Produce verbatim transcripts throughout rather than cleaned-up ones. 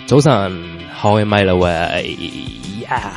早晨，開咪啦喂呀！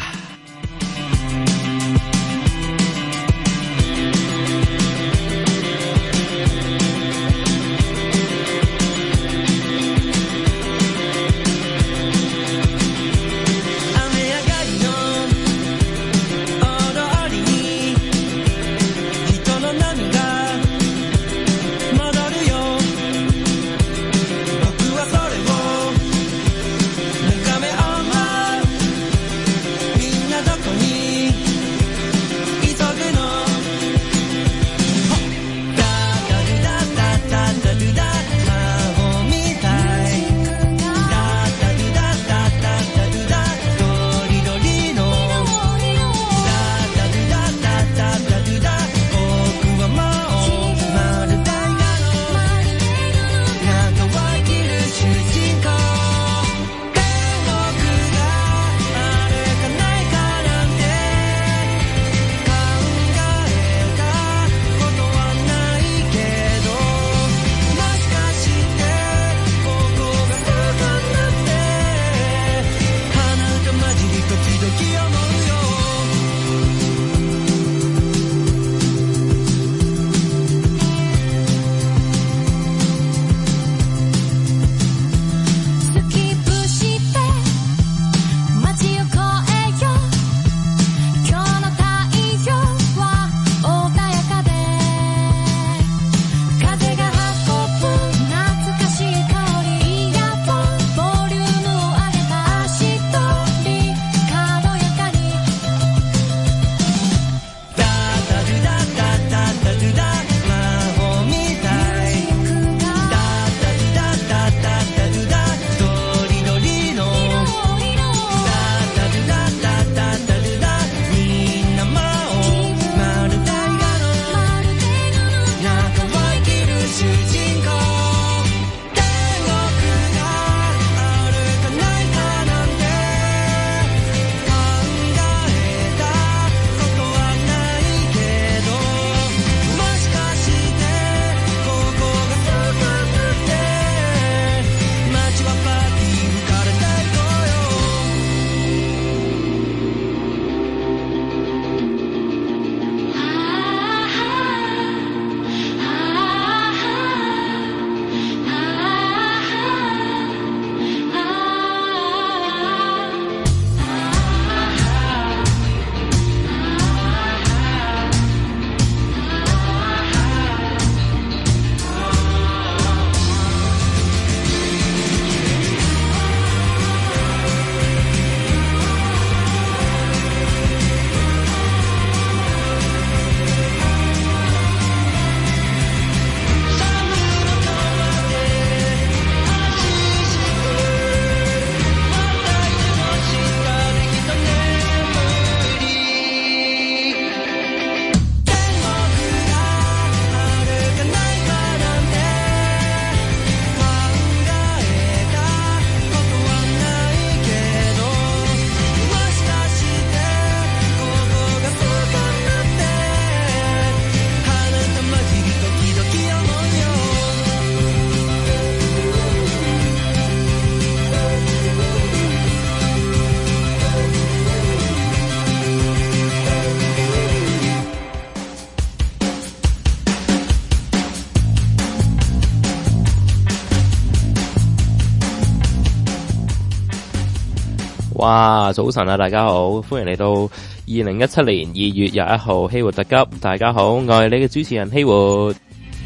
哇，早晨啊，大家好，歡迎嚟到二零一七年二月廿一號希活特急。大家好，我係你嘅主持人希活。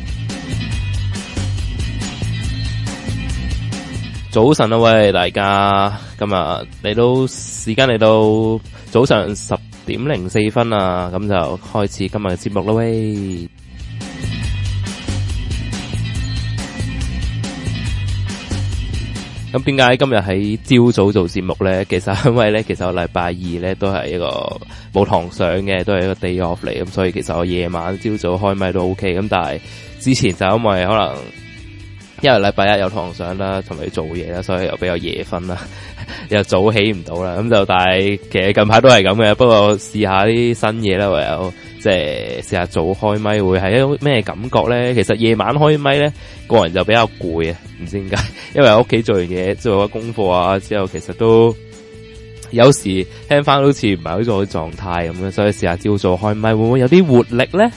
早晨啊，喂，大家，今日嚟到時間嚟到早上十點零四分啊，咁就開始今日嘅節目啦，喂。咁點解今日喺朝早做節目咧？其實因為咧，其實我禮拜二咧都係一個冇堂上嘅，都係一個 day off 嚟，咁所以其實我夜晚朝早開咪都 OK。咁但係之前就因為可能因為禮拜一有堂上啦，同埋做嘢啦，所以又比較夜瞓啦，又早起唔到啦。咁就但係其實近排都係咁嘅，不過試下啲新嘢啦，唯有即即係試下早開咪會係一種咩感覺咧？其實夜晚開咪咧，個人就比較攰啊，唔知點解，因為喺屋企做完嘢做咗功課啊之後，其實都有時聽翻好似唔係好似好狀態咁樣，所以試下朝早開咪會唔會有啲活力咧？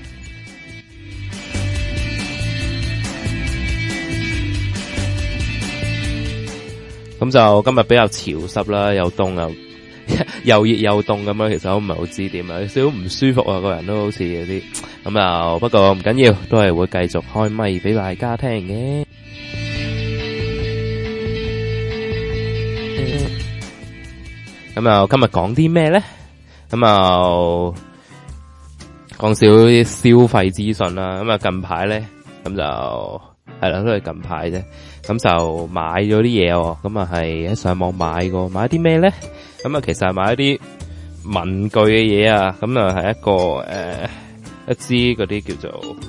咁就今日比較潮濕啦，又凍又又熱又凍咁樣，其實我唔係好知點啊，有少少唔舒服啊，個人都好似有啲咁啊。不過唔緊要，都係會繼續開咪俾大家聽嘅。咁啊，今日講啲咩咧？咁啊，講少啲消費資訊啦。咁啊，近排咧，咁就係啦，都係近排啫。咁就買咗啲嘢喎，咁啊係喺上網買過，買啲咩咧？咁啊其實係買一啲文具嘅嘢啊，咁啊係一個誒、呃、一支嗰啲叫做誒、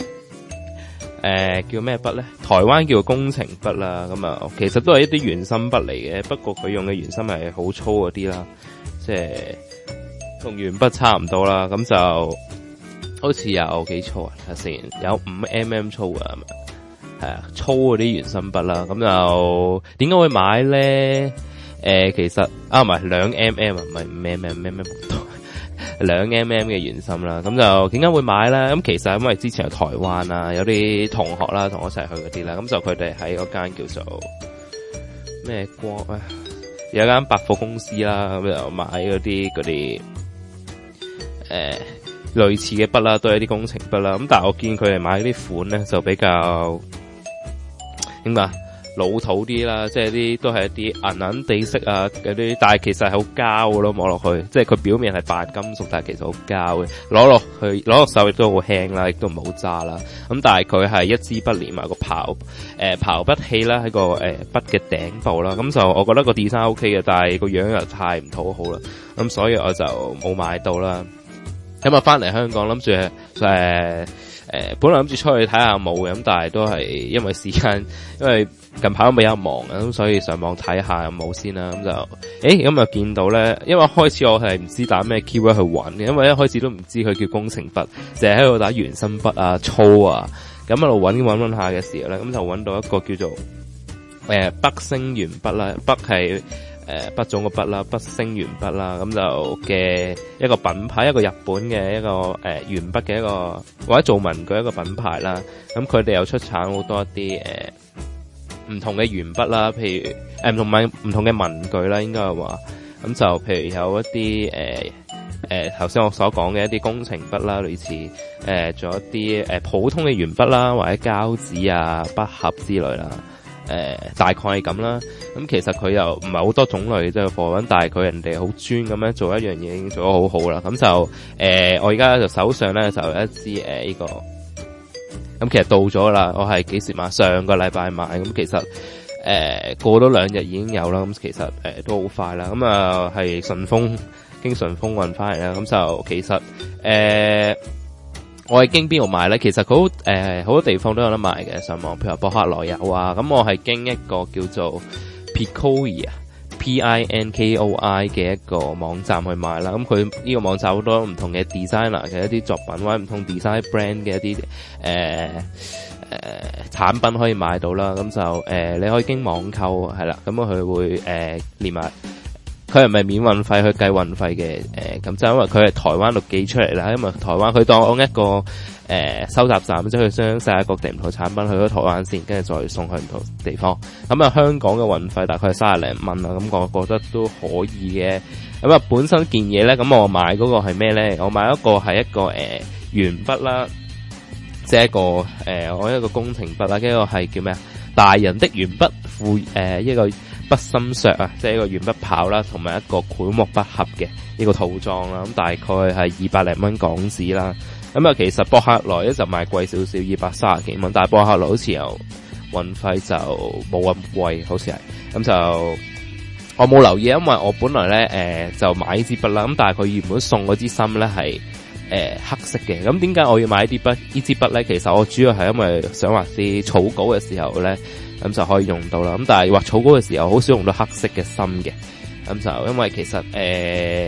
呃、叫咩筆咧？台灣叫工程筆啦，咁啊其實都係一啲原芯筆嚟嘅，不過佢用嘅原芯係好粗嗰啲啦，即係同鉛筆差唔多啦，咁就好似有幾粗啊？睇下先，有五 mm 粗啊。係啊，粗嗰啲原芯筆啦，咁就點解會買咧？誒、呃，其實啊，唔係兩 mm 啊，唔係五 mm，五 mm 唔多，兩 mm 嘅原芯啦。咁就點解會買咧？咁其實因為之前喺台灣啊，有啲同學啦，同我一齊去嗰啲啦，咁就佢哋喺嗰間叫做咩光啊，有一間百貨公司啦，咁就買嗰啲嗰啲誒類似嘅筆啦，都係啲工程筆啦。咁但係我見佢哋買啲款咧，就比較點解老土啲啦，即係啲都係一啲銀銀地色啊嗰啲，但係其實係好膠嘅咯，摸落去，即係佢表面係扮金屬，但係其實好膠嘅，攞落去攞落手亦都好輕啦，亦都唔好揸啦。咁但係佢係一支筆連埋個刨誒刨筆器啦，喺個誒筆嘅頂部啦，咁就我覺得個 design OK 嘅，但係個樣又太唔討好啦，咁所以我就冇買到啦。咁啊翻嚟香港諗住誒誒，本來諗住出去睇下冇嘅，咁但係都係因為時間，因為近排都比較忙啊，咁所以上網睇下有冇先啦。咁就誒，咁啊見到咧，因為開始我係唔知打咩 keyword 去揾嘅，因為一開始都唔知佢叫工程筆，淨係喺度打原芯筆啊、粗啊，咁一路揾揾揾下嘅時候咧，咁就揾到一個叫做誒北星鉛筆啦，北係誒筆種個筆啦，北星鉛筆啦，咁就嘅一個品牌，一個日本嘅一個誒鉛筆嘅一個或者做文具一個品牌啦。咁佢哋又出產好多一啲誒唔同嘅鉛筆啦，譬如誒唔同埋唔同嘅文具啦，應該係話咁就譬如有一啲誒誒頭先我所講嘅一啲工程筆啦，類似誒仲有一啲誒、呃、普通嘅鉛筆啦，或者膠紙啊、筆盒之類啦。誒、呃，大概係咁啦。咁其實佢又唔係好多種類即係貨品，但係佢人哋好專咁樣做一樣嘢，已經做得好好啦。咁就誒、呃，我而家就手上咧就有一支誒呢、呃這個，咁其實到咗啦。我係幾時買？上個禮拜買。咁其實誒、呃、過咗兩日已經有啦。咁其實誒、呃、都好快啦。咁啊係順豐經順豐運翻嚟啦。咁就其實誒。呃我係經邊度買咧？其實佢好誒好多地方都有得賣嘅，上網譬如話博客來有啊。咁我係經一個叫做 Pinkoi 啊 P I N K O I 嘅一個網站去買啦。咁佢呢個網站好多唔同嘅 designer 嘅一啲作品，或者唔同 design brand 嘅一啲誒誒產品可以買到啦。咁就誒、呃、你可以經網購係啦。咁佢會誒、呃、連埋。佢係咪免運費去計運費嘅？誒，咁就因為佢係台灣度寄出嚟啦，因為台灣佢當一個誒、呃、收集站，即係佢將世界各地唔同產品去咗台灣先，跟住再送去唔同地方。咁啊，香港嘅運費大概係三十零蚊啦，咁我覺得都可以嘅。咁啊，本身件嘢咧，咁我買嗰個係咩咧？我買一個係一個誒鉛筆啦，即係一個誒、呃、我一個工程筆啦，跟住係叫咩啊？大人的鉛筆附誒一個。筆芯削啊，即係一個鉛筆刨啦，同埋一個繪木筆盒嘅呢個套裝啦，咁大概係二百零蚊港紙啦。咁啊，其實博客來咧就賣貴少少，二百三十幾蚊，但係博客來好似有運費就冇咁貴，好似係。咁就我冇留意，因為我本來咧誒、呃、就買呢支筆啦，咁但係佢原本送嗰支芯咧係誒黑色嘅。咁點解我要買啲筆呢支筆咧？其實我主要係因為想畫啲草稿嘅時候咧。咁就可以用到啦。咁但係畫草稿嘅時候，好少用到黑色嘅芯嘅。咁就因為其實誒、呃、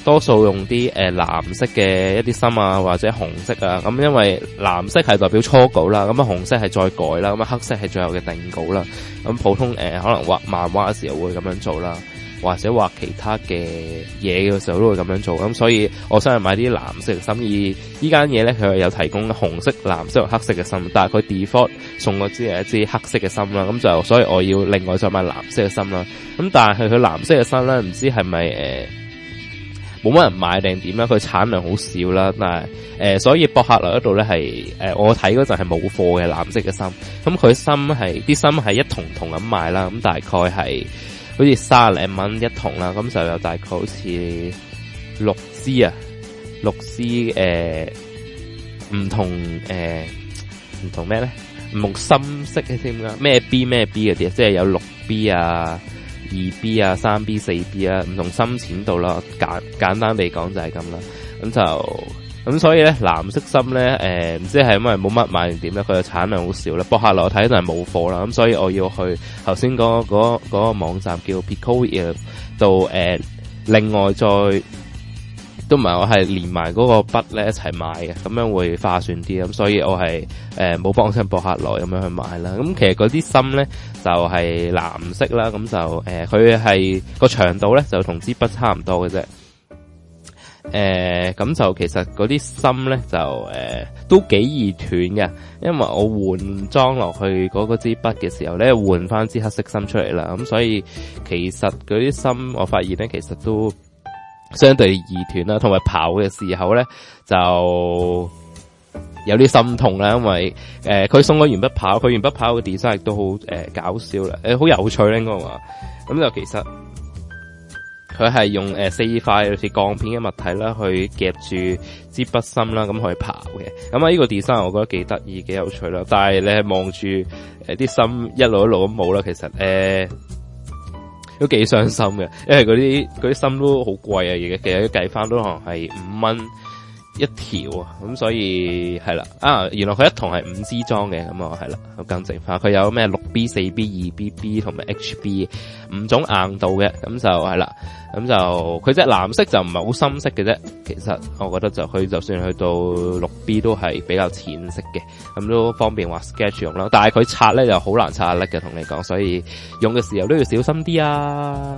多數用啲誒、呃、藍色嘅一啲芯啊，或者紅色啊。咁因為藍色係代表初稿啦，咁啊紅色係再改啦，咁啊黑色係最後嘅定稿啦。咁普通誒、呃、可能畫漫畫嘅時候會咁樣做啦，或者畫其他嘅嘢嘅時候都會咁樣做。咁所以我想係買啲藍色嘅芯，而呢間嘢咧佢係有提供紅色、藍色同黑色嘅芯，但係佢 default 送我支係一支黑色嘅芯啦。咁就所以我要另外再買藍色嘅芯啦。咁但係佢藍色嘅芯咧，唔知係咪誒冇乜人買定點啦？佢產量好少啦，但係誒、呃、所以博客來嗰度咧係誒我睇嗰陣係冇貨嘅藍色嘅芯。咁佢芯係啲芯係一筒筒咁賣啦，咁大概係好似卅零蚊一筒啦，咁就有大概好似六支啊，六支誒唔同誒唔同咩咧？唔同深色嘅添㗎，咩 B 咩 B 嗰啲，即係有六 B 啊、二 B 啊、三 B、四 B 啊，唔同深淺度啦。簡簡單地講就係咁啦。咁就咁所以咧，藍色芯咧，誒、呃、唔知係因為冇乜買定點咧，佢嘅產量好少啦。博客來我睇就係冇貨啦。咁所以我要去頭先嗰嗰嗰個網站叫 Pico 度誒，另外再。都唔係，我係連埋嗰個筆咧一齊買嘅，咁樣會划算啲，咁所以我係誒冇幫襯博客來咁樣去買啦。咁其實嗰啲芯咧就係、是、藍色啦，咁就誒佢係個長度咧就同支筆差唔多嘅啫。誒、呃、咁就其實嗰啲芯咧就誒、呃、都幾易斷嘅，因為我換裝落去嗰個支筆嘅時候咧換翻支黑色芯出嚟啦，咁所以其實嗰啲芯我發現咧其實都相對易斷啦，同埋刨嘅時候咧就有啲心痛啦，因為誒佢、呃、送個鉛筆刨，佢鉛筆刨嘅 design 亦都好誒搞笑啦，誒、呃、好有趣咧應該話，咁就其實佢係用誒、呃、四塊好似鋼片嘅物體啦，去夾住支筆芯啦，咁去刨嘅。咁啊呢個 design 我覺得幾得意，幾有趣啦。但係你係望住誒啲芯一路一路咁冇啦，其實誒。呃都幾傷心嘅，因為嗰啲嗰啲芯都好貴啊，而家其實計翻都可能係五蚊一條啊，咁所以係啦，啊原來佢一筒係五支裝嘅，咁啊係啦，我更正翻，佢有咩六 B、四 B、二 B、B 同埋 H B 五種硬度嘅，咁就係啦，咁就佢隻藍色就唔係好深色嘅啫，其實我覺得就佢就算去到六 B 都係比較淺色嘅，咁都方便畫 sketch 用啦，但係佢擦咧就好難擦甩嘅，同你講，所以用嘅時候都要小心啲啊。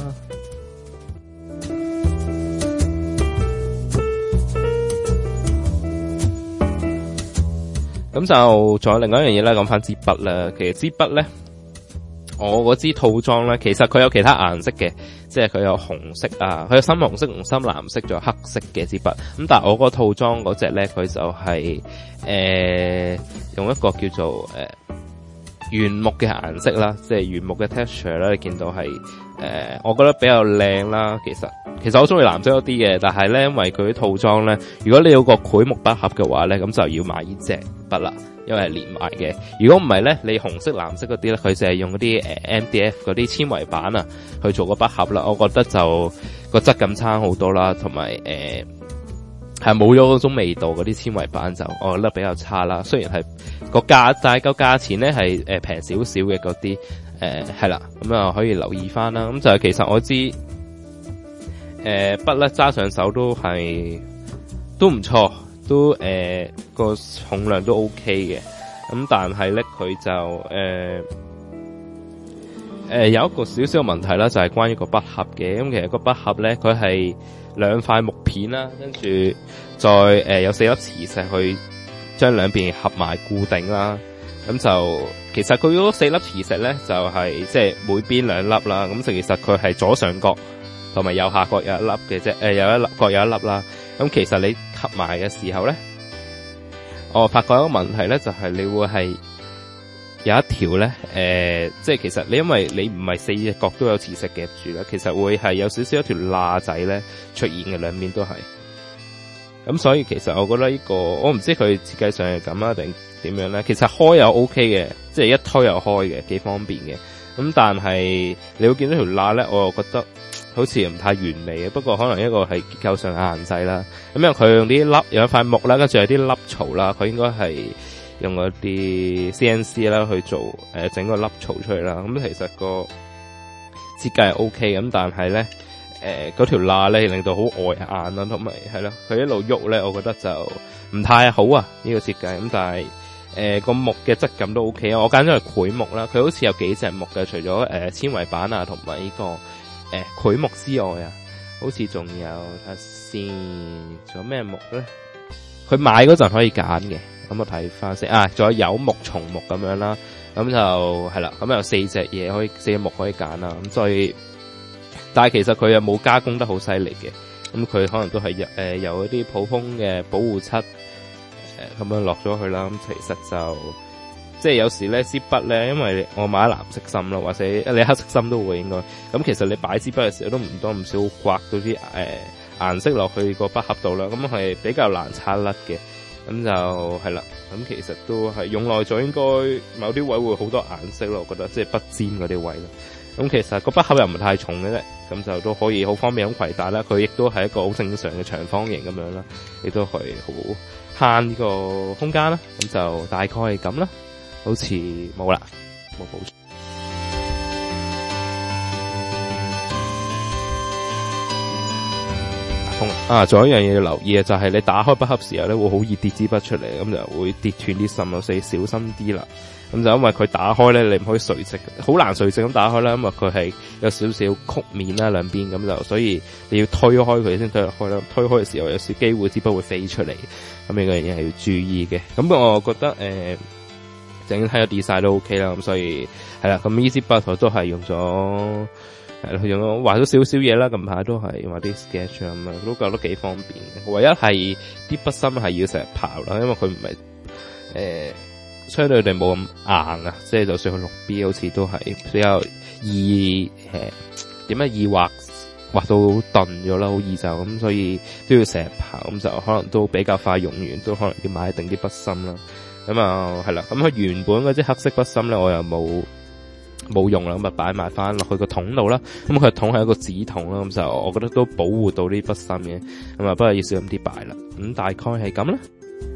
咁就仲有另外一樣嘢咧，講翻支筆啦。其實支筆咧，我嗰支套裝咧，其實佢有其他顏色嘅，即係佢有紅色啊，佢有深紅色同深藍色，仲有黑色嘅支筆。咁但係我個套裝嗰隻咧，佢就係、是、誒、呃、用一個叫做誒、呃、原木嘅顏色啦，即係原木嘅 texture 啦，你見到係誒、呃，我覺得比較靚啦。其實其實我中意藍色多啲嘅，但係咧因為佢啲套裝咧，如果你有個繪木筆盒嘅話咧，咁就要買呢隻筆啦，因為係連埋嘅。如果唔係咧，你紅色、藍色嗰啲咧，佢就係用嗰啲誒 M D F 嗰啲纖維板啊去做個筆盒啦。我覺得就個質感差好多啦，同埋誒係冇咗嗰種味道。嗰啲纖維板就我覺得比較差啦。雖然係個價，但係個價錢咧係誒平少少嘅嗰啲誒係啦，咁啊可以留意翻啦。咁就係其實我知誒筆咧揸上手都係都唔錯。都誒個、呃、重量都 OK 嘅，咁但係咧佢就誒誒、呃呃、有一個少少問題啦，就係、是、關於個筆盒嘅。咁其實個筆盒咧，佢係兩塊木片啦，跟住再誒、呃、有四粒磁石去將兩邊合埋固定啦。咁就其實佢嗰四粒磁石咧，就係即係每邊兩粒啦。咁就其實佢係左上角同埋右下角有一粒嘅啫，誒、呃、有一粒各有一粒啦。咁其實你合埋嘅時候咧，我發覺一個問題咧，就係、是、你會係有一條咧，誒、呃，即係其實你因為你唔係四隻角都有磁石夾住啦，其實會係有少少一條罅仔咧出現嘅，兩邊都係。咁所以其實我覺得呢、這個，我唔知佢設計上係咁啊定點樣咧。其實開又 OK 嘅，即係一推又開嘅，幾方便嘅。咁但係你會見到條罅咧，我又覺得好似唔太完美嘅，不過可能一個係結構上嘅限制啦。咁因為佢用啲粒有一塊木啦，跟住有啲粒槽啦，佢應該係用嗰啲 C N C 啦去做誒、呃、整個粒槽出嚟啦。咁其實個設計係 OK 咁，但係咧誒嗰條罅咧令到好礙眼啦，同埋係咯，佢一路喐咧，我覺得就唔太好啊呢、這個設計。咁但係誒個木嘅質感都 OK 啊，我揀咗係檜木啦，佢好似有幾隻木嘅，除咗誒纖維板啊同埋呢個誒檜、呃、木之外啊，好似仲有睇下先，仲有咩木咧？佢買嗰陣可以揀嘅，咁我睇翻先啊，仲有柚木、松木咁樣啦，咁就係啦，咁有四隻嘢可以，四隻木可以揀啦，咁所以。但係其實佢又冇加工得好犀利嘅，咁佢可能都係誒、呃、有一啲普通嘅保護漆誒咁樣落咗去啦。咁其實就即係有時咧支筆咧，因為我買藍色芯咯，或者你黑色芯都會應該。咁其實你擺支筆嘅時候都唔多唔少刮到啲誒顏色落去個筆盒度啦，咁係比較難擦甩嘅。咁就係啦，咁其實都係用耐咗，應該某啲位會好多顏色咯，我覺得即係筆尖嗰啲位啦。咁其實個筆盒又唔係太重嘅啫，咁就都可以好方便咁攜帶啦。佢亦都係一個好正常嘅長方形咁樣啦，亦都係好慳呢個空間啦。咁就大概係咁啦，好似冇啦，冇補充。啊，仲有一樣嘢要留意嘅就係、是、你打開筆盒時候咧，會好易跌支筆出嚟，咁就會跌斷啲芯咯，所以小心啲啦。咁就因為佢打開咧，你唔可以垂直，好難垂直咁打開啦，因為佢係有少少曲面啦兩邊，咁就所以你要推開佢先推得開啦。推開嘅時候有少機會支筆會飛出嚟，咁呢個嘢係要注意嘅。咁我覺得誒、呃，整體嘅 design 都 OK 啦，咁所以係啦，咁呢支筆我都係用咗。係啦，用咗畫咗少少嘢啦，近排都係畫啲 sketch 咁樣，都覺得幾方便嘅。唯一係啲筆芯係要成日刨啦，因為佢唔係誒相對地冇咁硬啊，即係就算佢六 B 好似都係比較易誒點樣易畫畫到鈍咗啦，好易就咁，所以都要成日刨，咁就可能都比較快用完，都可能要買定啲筆芯啦。咁啊係啦，咁佢原本嗰支黑色筆芯咧，我又冇。冇用啦，咁啊擺埋翻落去個桶度啦。咁佢個桶係一個紙桶啦，咁就我覺得都保護到啲筆芯嘅。咁啊，不過要小心啲擺啦。咁大概係咁啦。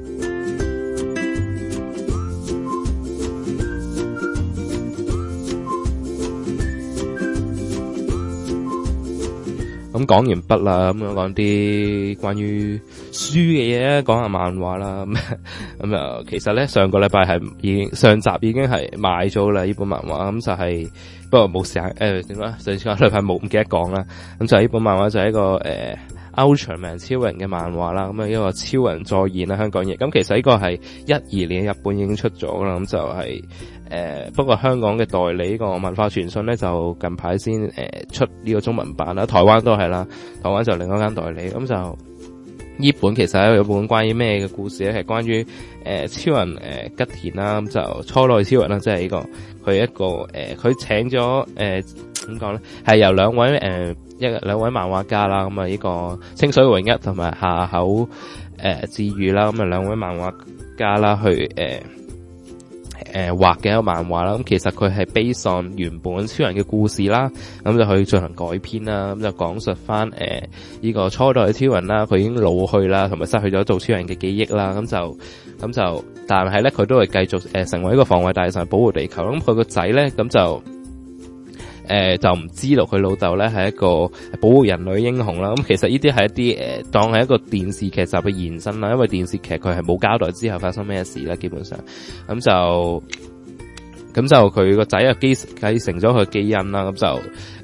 咁講完筆啦，咁樣講啲關於書嘅嘢，講下漫畫啦。咁咁啊，其實咧上個禮拜係已經上集已經係買咗啦呢本漫畫，咁就係、是、不過冇時間誒點講？上次個禮拜冇唔記得講啦。咁就係呢本漫畫就係一個誒、呃、Ultraman 超人嘅漫畫啦。咁啊一個超人再現啦香港譯。咁其實呢個係一二年日本已經出咗啦。咁就係、是。誒、呃，不過香港嘅代理呢個文化傳信咧，就近排先誒出呢個中文版啦，台灣都係啦，台灣就另一間代理，咁就呢本其實係有本關於咩嘅故事咧，係關於誒、呃、超人誒、呃、吉田啦，咁就初代超人啦，即係呢個佢一個誒，佢、呃、請咗誒點講咧，係由兩位誒、呃、一兩位漫畫家啦，咁啊呢個清水榮一同埋下口誒智裕啦，咁啊兩位漫畫家啦去誒。呃誒畫嘅一個漫畫啦，咁其實佢係 based on 原本超人嘅故事啦，咁就去進行改編啦，咁就講述翻誒呢個初代嘅超人啦，佢已經老去啦，同埋失去咗做超人嘅記憶啦，咁就咁就，但係咧佢都係繼續誒、呃、成為一個防衛大臣，保護地球。咁佢個仔咧咁就。誒、呃，就唔知道佢老豆咧係一個保護人類英雄啦。咁其實呢啲係一啲誒、呃，當係一個電視劇集嘅延伸啦。因為電視劇佢係冇交代之後發生咩事啦，基本上咁就咁就佢個仔又繼繼承咗佢基因啦。咁就誒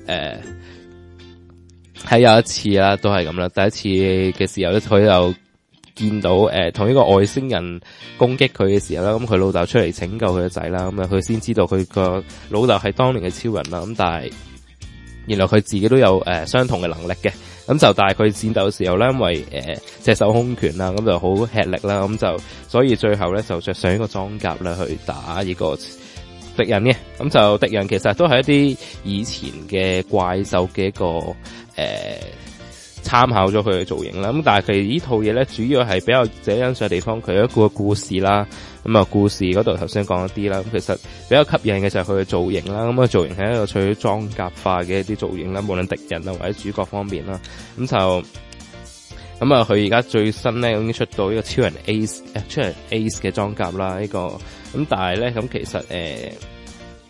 喺、呃、有一次啦，都係咁啦。第一次嘅時候咧，佢又見到誒同呢個外星人攻擊佢嘅時候啦，咁佢老豆出嚟拯救佢個仔啦，咁啊佢先知道佢個老豆係當年嘅超人啦，咁但係原來佢自己都有誒、呃、相同嘅能力嘅，咁就但係佢戰鬥嘅時候咧，因為誒隻手空拳啦，咁就好吃力啦，咁就所以最後咧就着上呢個裝甲啦去打呢個敵人嘅，咁就敵人其實都係一啲以前嘅怪獸嘅一個誒。呃參考咗佢嘅造型啦，咁但係佢呢套嘢咧，主要係比較值得欣賞嘅地方，佢有一個故事啦，咁啊故事嗰度頭先講一啲啦，咁其實比較吸引嘅就係佢嘅造型啦，咁啊造型係一個取裝甲化嘅一啲造型啦，無論敵人啊或者主角方面啦，咁就咁啊佢而家最新咧已經出到呢個超人 Ace 誒超人 Ace 嘅裝甲啦，呢個咁但係咧咁其實誒。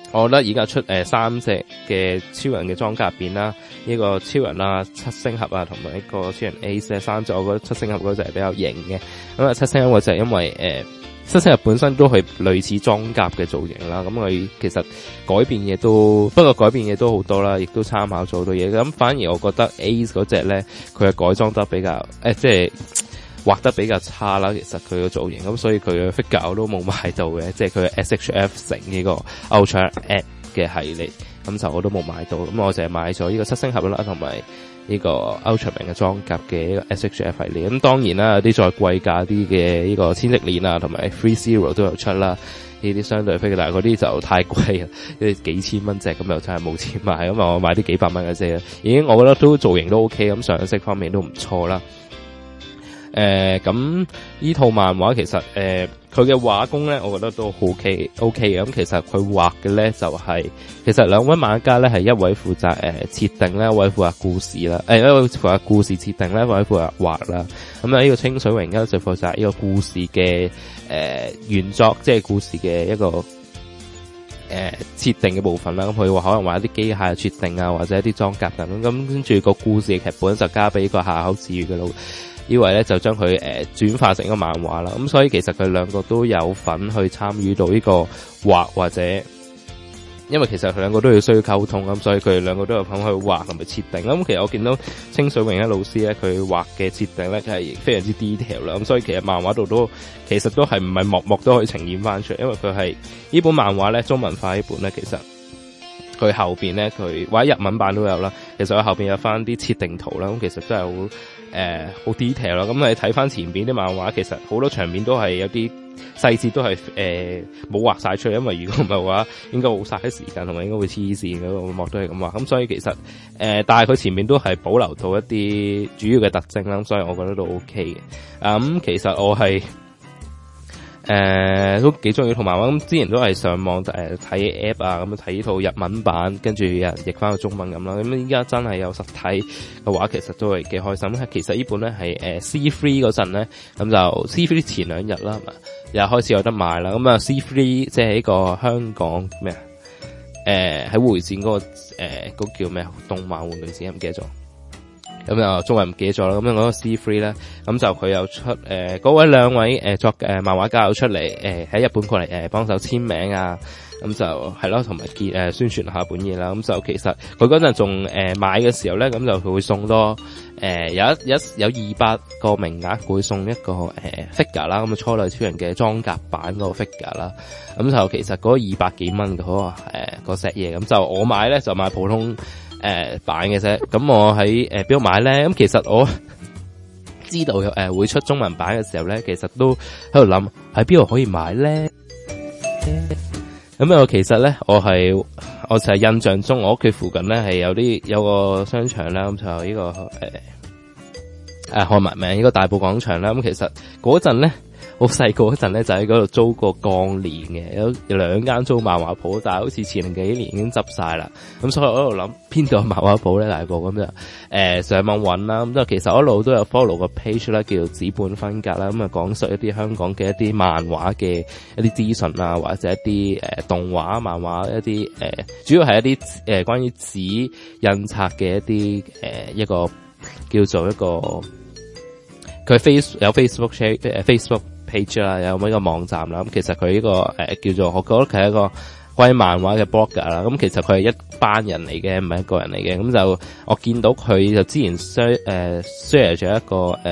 我覺得而家出誒、呃、三隻嘅超人嘅裝甲入邊啦，呢、這個超人啊、七星俠啊，同埋一個超人 Ace 咧三隻，我覺得七星俠嗰隻係比較型嘅。咁啊，七星俠嗰隻因為誒、呃，七星俠本身都係類似裝甲嘅造型啦，咁佢其實改變嘢都，不過改變嘢都好多啦，亦都參考咗好多嘢。咁反而我覺得 Ace 嗰隻咧，佢係改裝得比較誒、呃，即係。畫得比較差啦，其實佢個造型，咁所以佢嘅 figure 我都冇買到嘅，即係佢 S H F 成呢個 Ultra App 嘅系列，咁就我都冇買到，咁我淨係買咗呢個七星俠啦，同埋呢個 Ultra 名嘅裝甲嘅呢個 S H F 系列，咁當然啦，有啲再貴價啲嘅呢個千禧鏈啊，同埋 Free Zero 都有出啦，呢啲相對 figure，但係嗰啲就太貴啦，啲幾千蚊隻，咁又真係冇錢買，咁我買啲幾百蚊嘅啫，已經我覺得都造型都 OK，咁上色方面都唔錯啦。誒，咁呢套漫畫其實誒，佢嘅畫工咧，我覺得都 OK OK 嘅。咁其實佢畫嘅咧就係、是，其實兩位漫畫家咧係一位負責誒設定咧，一位負責故事啦，誒、呃、一位負責故事設定咧，一位負責畫啦。咁啊呢個清水榮咧就負責呢個故事嘅誒、呃、原作，即係故事嘅一個誒設、呃、定嘅部分啦。咁佢話可能話一啲機械設定啊，或者一啲裝甲等。咁跟住個故事嘅劇本就交俾個下口治愈嘅老。呢位咧就將佢誒轉化成一個漫畫啦，咁所以其實佢兩個都有份去參與到呢個畫，或者因為其實佢兩個都要需要溝通，咁所以佢哋兩個都有份去畫同埋設定。咁其實我見到清水榮一老師咧，佢畫嘅設定咧係非常之 detail 啦，咁所以其實漫畫度都其實都係唔係幕幕都可以呈現翻出嚟，因為佢係呢本漫畫咧中文化呢本咧，其實佢後邊咧佢或者日文版都有啦，其實佢後邊有翻啲設定圖啦，咁其實真係好。誒、呃，好 detail 啦，咁你睇翻前邊啲漫畫，其實好多場面都係有啲細節都係誒冇畫晒出嚟，因為如果唔係嘅話，應該好嘥時間，同埋應該會黐線嗰個幕都係咁畫，咁所以其實誒、呃，但係佢前面都係保留到一啲主要嘅特徵啦，咁所以我覺得都 OK 嘅。啊，咁其實我係。誒、呃，都幾中意套漫畫，咁之前都係上網誒睇 app 啊，咁睇呢套日文版，跟住有人譯翻個中文咁啦。咁依家真係有實體嘅話，其實都係幾開心。其實呢本咧係誒 C 三 嗰陣咧，咁就 C 三前兩日啦，係嘛，又開始有得賣啦。咁啊 C 三即係呢個香港咩啊？誒、呃、喺會展嗰、那個誒嗰、呃那個、叫咩動漫玩具展，唔記得咗。咁啊，中文唔記得咗啦。咁樣嗰個 C 三 咧，咁就佢又出誒，嗰、呃、位兩位誒、呃、作誒、呃、漫畫家又出嚟誒喺日本過嚟誒幫手簽名啊。咁就係咯，同埋結誒宣傳下本嘢啦。咁就其實佢嗰陣仲誒買嘅時候咧，咁就佢會送多誒、呃、有一一有二百個名額，會送一個誒、呃、figure 啦。咁啊初代超人嘅裝甲版嗰個 figure 啦。咁就其實嗰二百幾蚊嘅嗰個誒個 set 嘢，咁就我買咧就買普通。誒、呃，版嘅啫，咁我喺誒邊度買咧？咁其實我知道誒、呃、會出中文版嘅時候咧，其實都喺度諗喺邊度可以買咧。咁我其實咧，我係我就係印象中，我屋企附近咧係有啲有個商場啦，咁就呢、這個誒誒漢文名呢個大埔廣場啦。咁其實嗰陣咧。好細個嗰陣咧，就喺嗰度租過鋼鏈嘅，有有兩間租漫畫鋪，但係好似前幾年已經執晒啦。咁所以我喺度諗邊度有漫畫鋪咧，大埔咁就誒、呃、上網揾啦。咁就其實我一路都有 follow 個 page 啦，叫做紙本分隔啦。咁啊講述一啲香港嘅一啲漫畫嘅一啲資訊啊，或者一啲誒、呃、動畫漫畫一啲誒、呃，主要係一啲誒、呃、關於紙印刷嘅一啲誒、呃、一個叫做一個佢 face 有 Facebook share 誒 Facebook。page 啦，有呢個網站啦，咁其實佢呢、這個誒、呃、叫做，我覺得佢係一個關於漫畫嘅 blogger 啦，咁其實佢係一班人嚟嘅，唔係一個人嚟嘅，咁就我見到佢就之前 share 誒 share 咗一個誒誒，唔、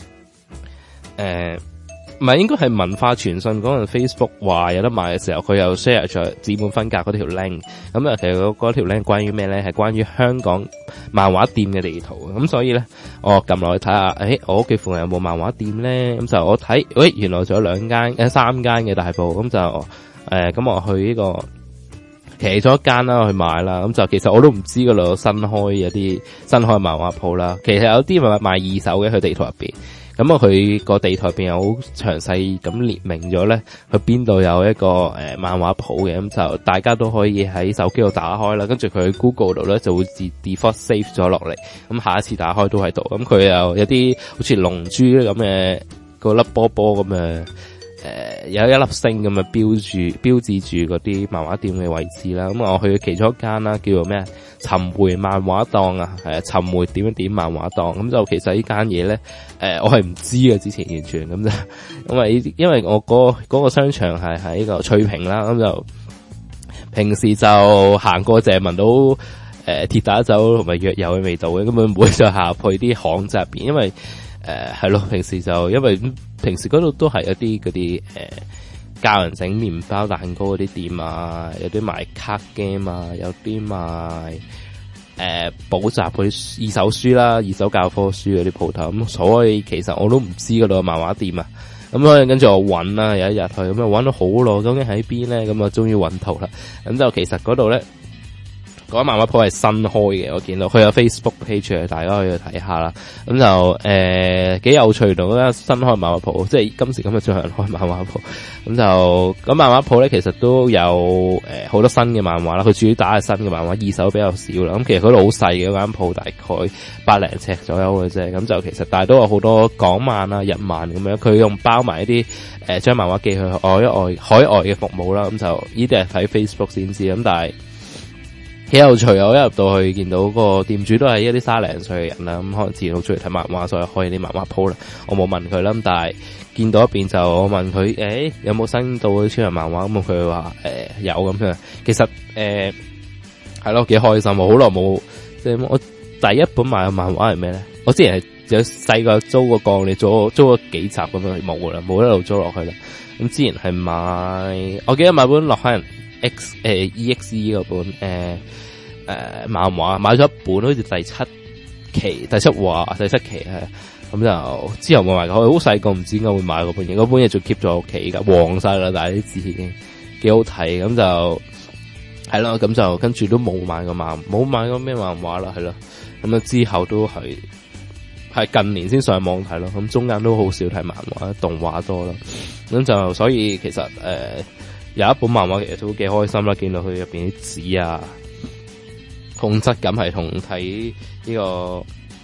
呃、係、呃、應該係文化傳信嗰陣 Facebook 話有得賣嘅時候，佢又 share 咗紙本分隔嗰條 link，咁啊其實嗰嗰條 link 關於咩咧？係關於香港漫畫店嘅地圖，咁所以咧，我撳落去睇下，誒，我屋企附近有冇漫畫店咧？咁就我睇，喂，原來仲有兩間、誒三間嘅大埔，咁就誒，咁、呃、我去呢、這個其中一間啦去買啦，咁就其實我都唔知嗰度新開有啲新開漫畫鋪啦，其實有啲咪賣二手嘅，去地圖入邊。咁啊，佢個地圖入邊有好詳細咁列明咗咧，去邊度有一個誒、呃、漫畫鋪嘅，咁就大家都可以喺手機度打開啦，跟住佢 Google 度咧就會自 default save 咗落嚟，咁下一次打開都喺度，咁佢又有啲好似龍珠咁嘅個粒波波咁嘅誒有一粒星咁啊標住標誌住嗰啲漫畫店嘅位置啦。咁我去其中一間啦，叫做咩尋回漫畫檔啊，係啊尋回點一點漫畫檔。咁就其實呢間嘢咧，誒、呃、我係唔知嘅，之前完全咁就，因為因為我嗰、嗰個嗰個商場係喺個翠屏啦，咁就平時就行過淨係聞到誒鐵打酒同埋藥油嘅味道嘅，根本唔會再下去啲巷仔入邊，因為誒係咯，平時就因為平時嗰度都係一啲嗰啲誒教人整麵包蛋糕嗰啲店啊，有啲賣卡 game 啊，有啲賣誒補習嗰啲二手書啦、二手教科書嗰啲鋪頭，咁所以其實我都唔知嗰度有漫畫店啊。咁所以跟住我揾啦，有一日去咁啊揾咗好耐，究竟喺邊咧？咁啊終於揾到啦。咁就其實嗰度咧，嗰間漫畫鋪係新開嘅，我見到佢有 Facebook page， 大家可以去睇下啦。咁就誒幾、呃、有趣，同嗰間新開漫畫鋪，即係今時今日仲有人開漫畫鋪。咁就咁漫畫鋪咧，其實都有誒好、呃、多新嘅漫畫啦。佢主打係新嘅漫畫，二手比較少啦。咁其實嗰度好細嘅，嗰間鋪大概百零尺左右嘅啫。咁就其實但係都有好多港漫啊、日漫咁樣，佢用包埋一啲誒將漫畫寄去海外海外嘅服務啦。咁就呢啲係睇 Facebook 先知。咁但係幾有趣啊！我一入到去見到個店主都係一啲卅零歲嘅人啦，咁可能自然好中意睇漫畫，所以開啲漫畫鋪啦。我冇問佢啦，咁但係見到一邊就我問佢，誒、欸、有冇新到啲超人漫畫？咁佢話誒有咁樣。其實誒係咯，幾開心。我好耐冇即係我第一本買嘅漫畫係咩咧？我之前係有細個租過檔，你租租咗幾集咁樣冇噶啦，冇一路租落去啦。咁之前係買，我記得買本洛克人 X 誒、呃、E X E 嗰本誒。呃誒、呃，漫畫買咗一本，好似第七期、第七話、第七期係，咁就之後冇買過。好細個唔知點解會買嗰本嘢，嗰本嘢仲 keep 咗屋企噶，黃晒啦，但係啲字已經幾好睇，咁就係咯，咁就跟住都冇買過漫，冇買過咩漫畫啦，係咯，咁啊之後都係係近年先上網睇咯，咁中間都好少睇漫畫，動畫多啦，咁就所以其實誒、呃、有一本漫畫其實都幾開心啦，見到佢入邊啲紙啊。同質感係同睇呢個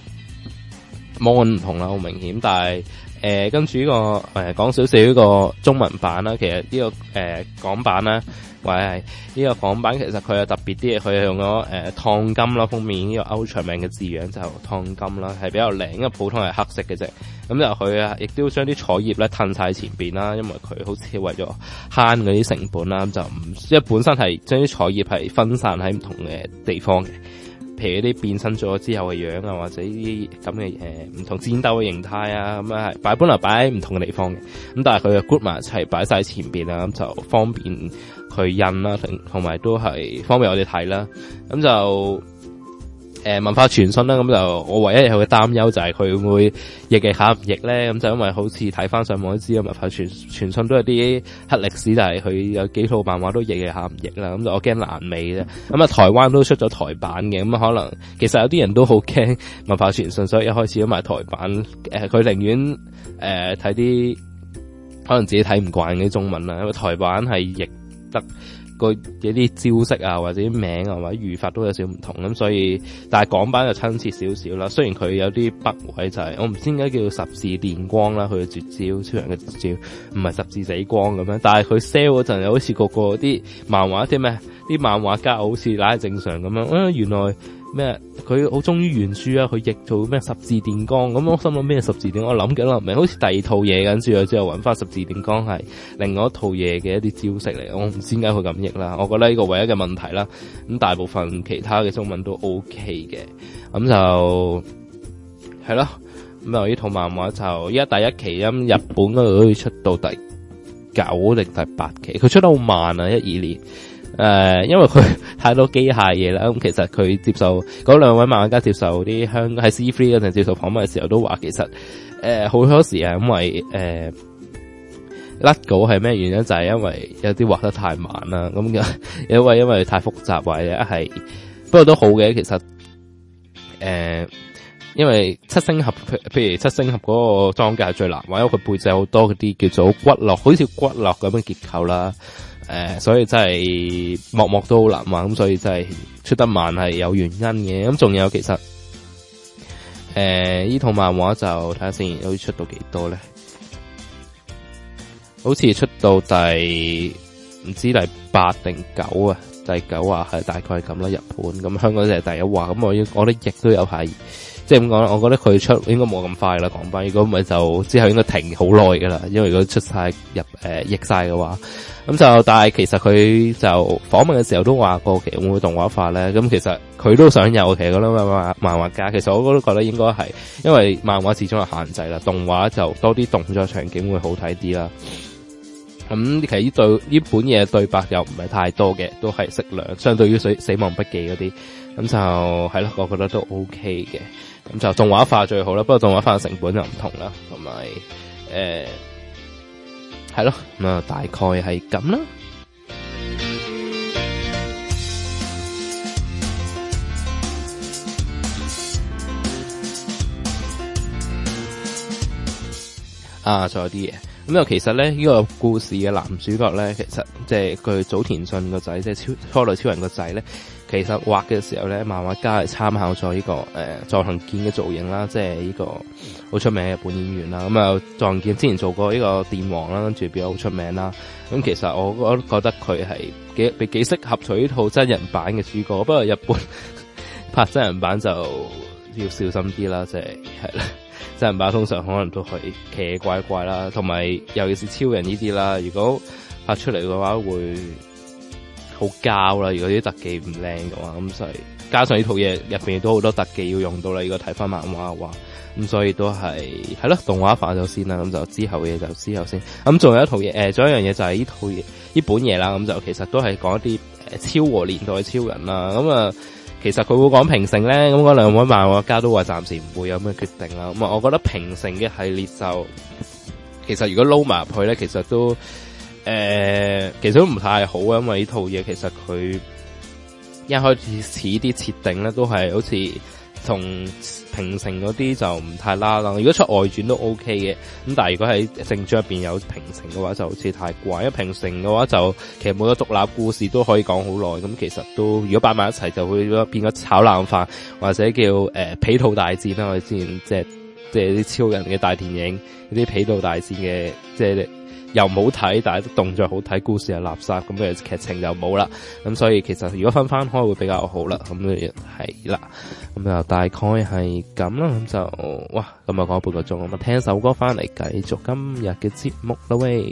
mon 唔同啦，好明顯。但係誒跟住呢個誒講少少呢個中文版啦，其實呢、這個誒、呃、港版啦，或者係呢個港版，其實佢係特別啲嘅，佢係用咗誒燙金啦，封面呢個 Ultraman 嘅字樣就燙金啦，係比較靚，因為普通係黑色嘅啫。咁就佢啊，亦都將啲彩頁咧褪晒前邊啦，因為佢好似為咗慳嗰啲成本啦，咁就唔，因為本身係將啲彩頁係分散喺唔同嘅地方嘅，譬如啲變身咗之後嘅樣啊，或者呢啲咁嘅誒唔同戰鬥嘅形態啊，咁啊係擺本來擺喺唔同嘅地方嘅，咁但係佢嘅 group 埋一齊擺晒前邊啦，咁就方便佢印啦，同同埋都係方便我哋睇啦，咁就。誒、呃，文化傳信啦，咁就我唯一有嘅擔憂就係佢會唔會譯嘅下唔譯咧？咁就因為好似睇翻上網都知，文化傳傳信都有啲黑歷史，但係佢有幾套漫畫都譯嘅下唔譯啦。咁就我驚爛尾啫。咁啊，台灣都出咗台版嘅，咁啊可能其實有啲人都好驚文化傳信，所以一開始都買台版。誒、呃，佢寧願誒睇啲可能自己睇唔慣嘅中文啦，因為台版係譯得。個有啲招式啊，或者名啊，或者語法都有少少唔同咁，所以但係港版就親切少少啦。雖然佢有啲北位就係、是、我唔知點解叫十字電光啦，佢嘅絕招，超人嘅絕招唔係十字死光咁樣，但係佢 sell 嗰陣又好似個個啲漫畫啲咩啲漫畫家好似拉正常咁樣，啊原來咩佢好忠於原書啊，佢譯做咩十字電光咁，我心諗咩十字電光，我諗緊啦，唔係好似第二套嘢跟住之後搵翻十字電光係另外一套嘢嘅一啲招式嚟，我唔知點解佢咁譯啦，我覺得呢個唯一嘅問題啦，咁大部分其他嘅中文都 OK 嘅，咁就係咯，咁啊呢套漫畫就依家第一期因日本嗰度可以出到第九定第八期，佢出得好慢啊，一二年。誒、呃，因為佢太多機械嘢啦，咁其實佢接受嗰兩位漫畫家接受啲香喺 C 三 嗰陣接受訪問嘅時候都話，其實誒好、呃、多時係因為誒甩稿係咩原因？就係、是、因為有啲畫得太慢啦，咁嘅因為因為太複雜或者係，不過都好嘅，其實誒、呃，因為七星俠譬如七星俠嗰個裝甲係最難畫，因為佢背脊好多嗰啲叫做骨骼，好似骨骼咁嘅結構啦。誒、呃，所以真係幕幕都好難畫，咁所以真係出得慢係有原因嘅。咁仲有其實，誒、呃，呢套漫畫就睇下先，可以出到幾多咧？ 好似出到第唔知第八定九啊，第九話係大概係咁啦，日本咁香港就係第一話，咁我我覺得亦都有排。即係點講咧？我覺得佢出應該冇咁快啦，講翻。如果唔係就之後應該停好耐噶啦，因為如果出晒入誒譯晒嘅話，咁就但係其實佢就訪問嘅時候都話過，其實會唔會動畫化咧？咁其實佢都想有，其實嗰啲漫漫畫家，其實我都覺得應該係，因為漫畫始終係限制啦，動畫就多啲動作場景會好睇啲啦。咁其實呢對呢本嘢對白又唔係太多嘅，都係適量，相對於死死亡筆記嗰啲，咁就係咯，我覺得都 OK 嘅。咁就動畫化最好啦，不過動畫化嘅成本就唔同啦，同埋誒係咯，咁啊大概係咁啦。啊，仲有啲嘢。咁又其實咧，呢、這個故事嘅男主角咧，其實即係佢早田信個仔，即係超初代超人個仔咧。其實畫嘅時候咧，漫畫家係參考咗呢、這個誒佐藤健嘅造型啦，即係呢個好出名嘅日本演員啦。咁啊，佐藤健之前做過呢個電王啦，跟住變咗好出名啦。咁其實我我覺得佢係幾幾幾適合做呢套真人版嘅主角，不過日本拍真人版就要小心啲啦，即係係啦。真人版通常可能都係奇奇怪怪啦，同埋尤其是超人呢啲啦，如果拍出嚟嘅話會好膠啦。如果啲特技唔靚嘅話，咁所以加上呢套嘢入邊都好多特技要用到啦。如果睇翻漫畫嘅話，咁所以都係係咯動畫化咗先啦。咁就之後嘅嘢就之後先。咁仲有一套嘢，誒，仲有一樣嘢就係呢套嘢呢本嘢啦。咁就其實都係講一啲誒昭和年代嘅超人啦。咁啊。其實佢會講平成咧，咁嗰兩位漫畫家都話暫時唔會有咩決定啦。咁啊，我覺得平成嘅系列就其實如果撈埋入去咧，其實都誒、呃，其實都唔太好啊。因為呢套嘢其實佢一開始啲設定咧都係好似同平成嗰啲就唔太拉啦。如果出外傳都 OK 嘅，咁但係如果喺正傳入邊有平成嘅話，就好似太怪。因為平成嘅話就其實每個獨立故事都可以講好耐。咁其實都如果擺埋一齊，就會變咗炒冷飯，或者叫誒、呃、皮套大戰啦。我哋之前即係即係啲超人嘅大電影，啲皮套大戰嘅即係。又唔好睇，但係動作好睇，故事係垃圾，咁嘅劇情就冇啦。咁所以其實如果分翻開會比較好啦。咁係啦，咁就大概係咁啦。咁就哇，咁啊講半個鐘，咁啊聽首歌翻嚟繼續今日嘅節目啦喂。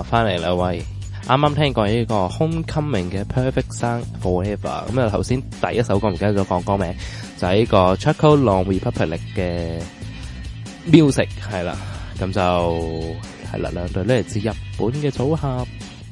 翻嚟啦，喂！啱啱聽過呢個 Homecoming 嘅 Perfect Sound Forever， 咁啊頭先第一首歌唔記得咗講歌名，就係、是、呢個 Choco Long Republic 嘅 Music 係啦，咁就係啦，兩隊嚟自日本嘅組合。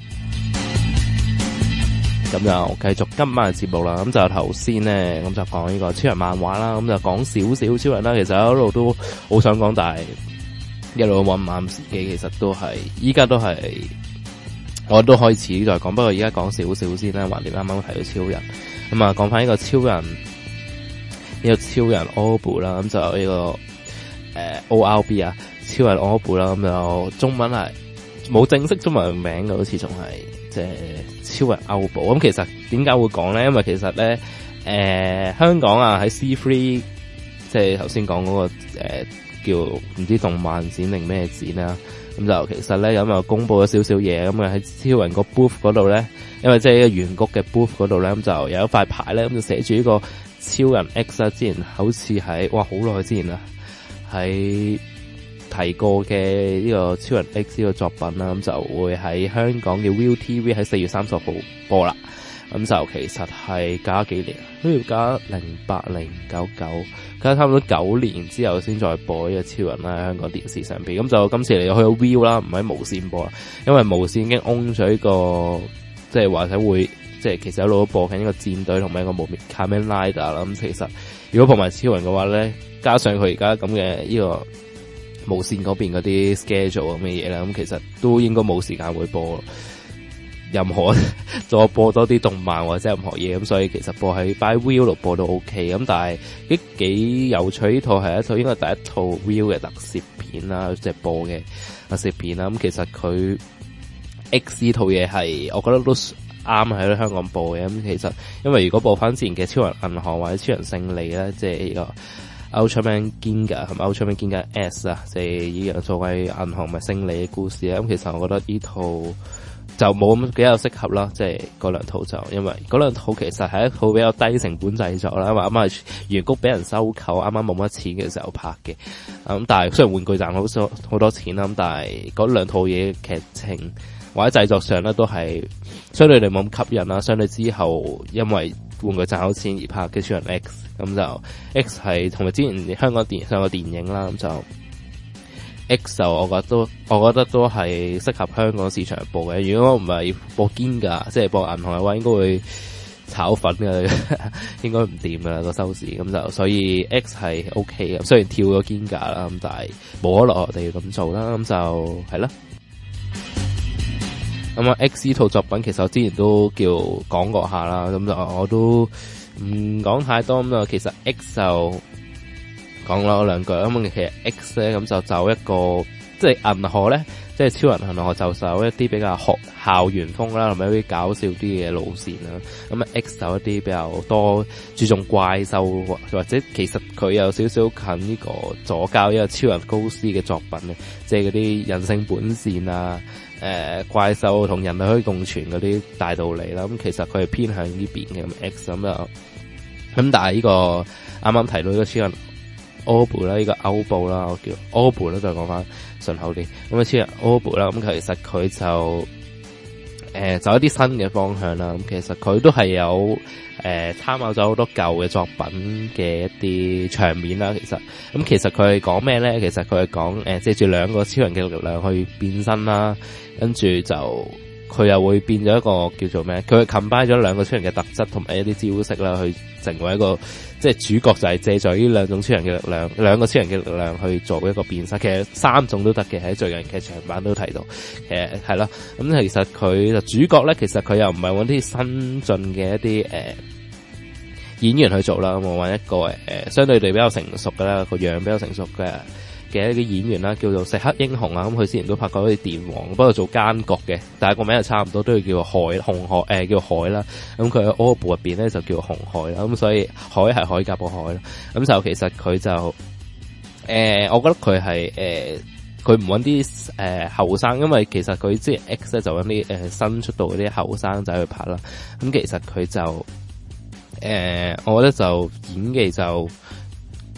咁就繼續今晚嘅節目啦，咁就頭先咧，咁就講呢個超人漫畫啦，咁就講少少超人啦。其實一路都好想講，但係一路搵唔啱時機，其實都係依家都係我都開始再講，不過而家講少少先啦。橫掂啱啱提到超人，咁啊講翻呢個超人呢、呢個超人 O B 啦，咁就呢、呢個誒、呃、O R B 啊，超人 O B 啦，咁就中文係冇正式中文名嘅，好似仲係。即係超人歐寶，咁其實點解會講咧？因為其實咧，誒、呃、香港啊喺 C 三，即係頭先講嗰個誒、呃、叫唔知動漫展定咩展啦，咁就其實咧有咪公布咗少少嘢，咁啊喺超人個 booth 嗰度咧，因為即係呢個圓谷嘅 booth 嗰度咧，咁就有一塊牌咧，咁就寫住呢個超人 X 啊，之前好似喺哇好耐之前啦，喺提過嘅呢個超人 X 呢個作品啦，咁就會喺香港嘅 Viu T V 喺四月三十號播啦。咁就其實係隔咗幾年，都要隔零八零九九，隔差唔多九年之後先再播呢個超人啦，喺香港電視上邊。咁就今次嚟到去咗 Viu 啦，唔喺無線播啦，因為無線已經 own 咗呢個，即係或者會，即係其實一路都播緊呢個戰隊同埋一個無面 Kamen Rider 啦。咁其實如果播埋超人嘅話咧，加上佢而家咁嘅呢個。無線嗰邊嗰啲 schedule 咁嘅嘢啦，咁其實都應該冇時間會播任何再播多啲動漫或者任何嘢，咁所以其實播喺 by Viu 度播都 OK，咁但係幾幾有趣，呢套係一套應該第一套 Viu 嘅特攝片啦，即係播嘅特攝片啦，咁其實佢 X 呢套嘢係我覺得都啱喺香港播嘅，咁其實因為如果播翻之前嘅超人銀河或者超人勝利咧，即係呢個Ultraman Ginga 係咪 Ultraman Ginga S 啊？即係呢樣作為銀行咪勝利嘅故事咧。咁其實我覺得呢套就冇咁比較適合啦。即係嗰兩套就因為嗰兩套其實係一套比較低成本製作啦，因為啱啱係圓谷俾人收購，啱啱冇乜錢嘅時候拍嘅。咁、嗯、但係雖然玩具賺好多好多錢啦，咁但係嗰兩套嘢劇情或者製作上咧都係相對嚟冇咁吸引啦。相對之後因為玩具賺好錢而拍嘅超人 X， 咁就 X 係同埋之前香港電上個電影啦，咁就 X 就我覺得都我覺得都係適合香港市場播嘅。如果唔係播堅噶，即係播銀行嘅話，應該會炒粉嘅，應該唔掂噶啦個收視。咁就所以 X 係 OK 嘅，雖然跳咗堅噶啦，咁但係冇可能我哋要咁做啦。咁就係啦。咁啊 X 呢套作品其實我之前都叫講過下啦，咁就我都唔講太多咁啊。其實 X 就講咗兩句，咁其實 X 咧咁就走一個即係銀河咧，即係超人銀河就走一啲比較學校園風啦，同埋一啲搞笑啲嘅路線啦。咁啊 X 走一啲比較多注重怪獸或者其實佢有少少近呢個左膠一個超人高斯嘅作品咧，即係嗰啲人性本善啊。誒、呃，怪獸同人類可以共存嗰啲大道理啦，咁其實佢係偏向呢邊嘅咁 X 咁啊，咁但係呢、這個啱啱提到呢個超人 O B 啦，呢個歐布啦，我叫 O B 啦，再講翻順口啲，咁啊超人 O B 啦，咁其實佢就誒走一啲新嘅方向啦，咁其實佢都係有誒參考咗好多舊嘅作品嘅一啲場面啦，其實咁其實佢係講咩咧？其實佢係講誒借住兩個超人嘅力量去變身啦。跟住就佢又會變咗一個叫做咩？佢 combine 咗兩個超人嘅特質同埋一啲招式啦，去成為一個即係主角就係借助呢兩種超人嘅力量，兩個超人嘅力量去做一個變身。其實三種都得嘅，喺最近劇場版都提到。誒係啦，咁其實佢就主角咧，其實佢又唔係揾啲新進嘅一啲誒、呃、演員去做啦，咁我揾一個誒、呃、相對地比較成熟嘅啦，個樣比較成熟嘅。嘅一啲演員啦，叫做石黑英雄啊，咁佢之前都拍過好似電王，不過做奸角嘅，但係個名又差唔多，都要叫做海紅海誒、呃，叫海啦。咁佢喺 O B 入邊咧就叫紅海啦，咁所以海係海甲個海啦。咁就其實佢就誒、呃，我覺得佢係誒，佢唔揾啲誒後生，因為其實佢之前 X 咧就揾啲誒新出道嗰啲後生仔去拍啦。咁其實佢就誒、呃，我覺得就演技就。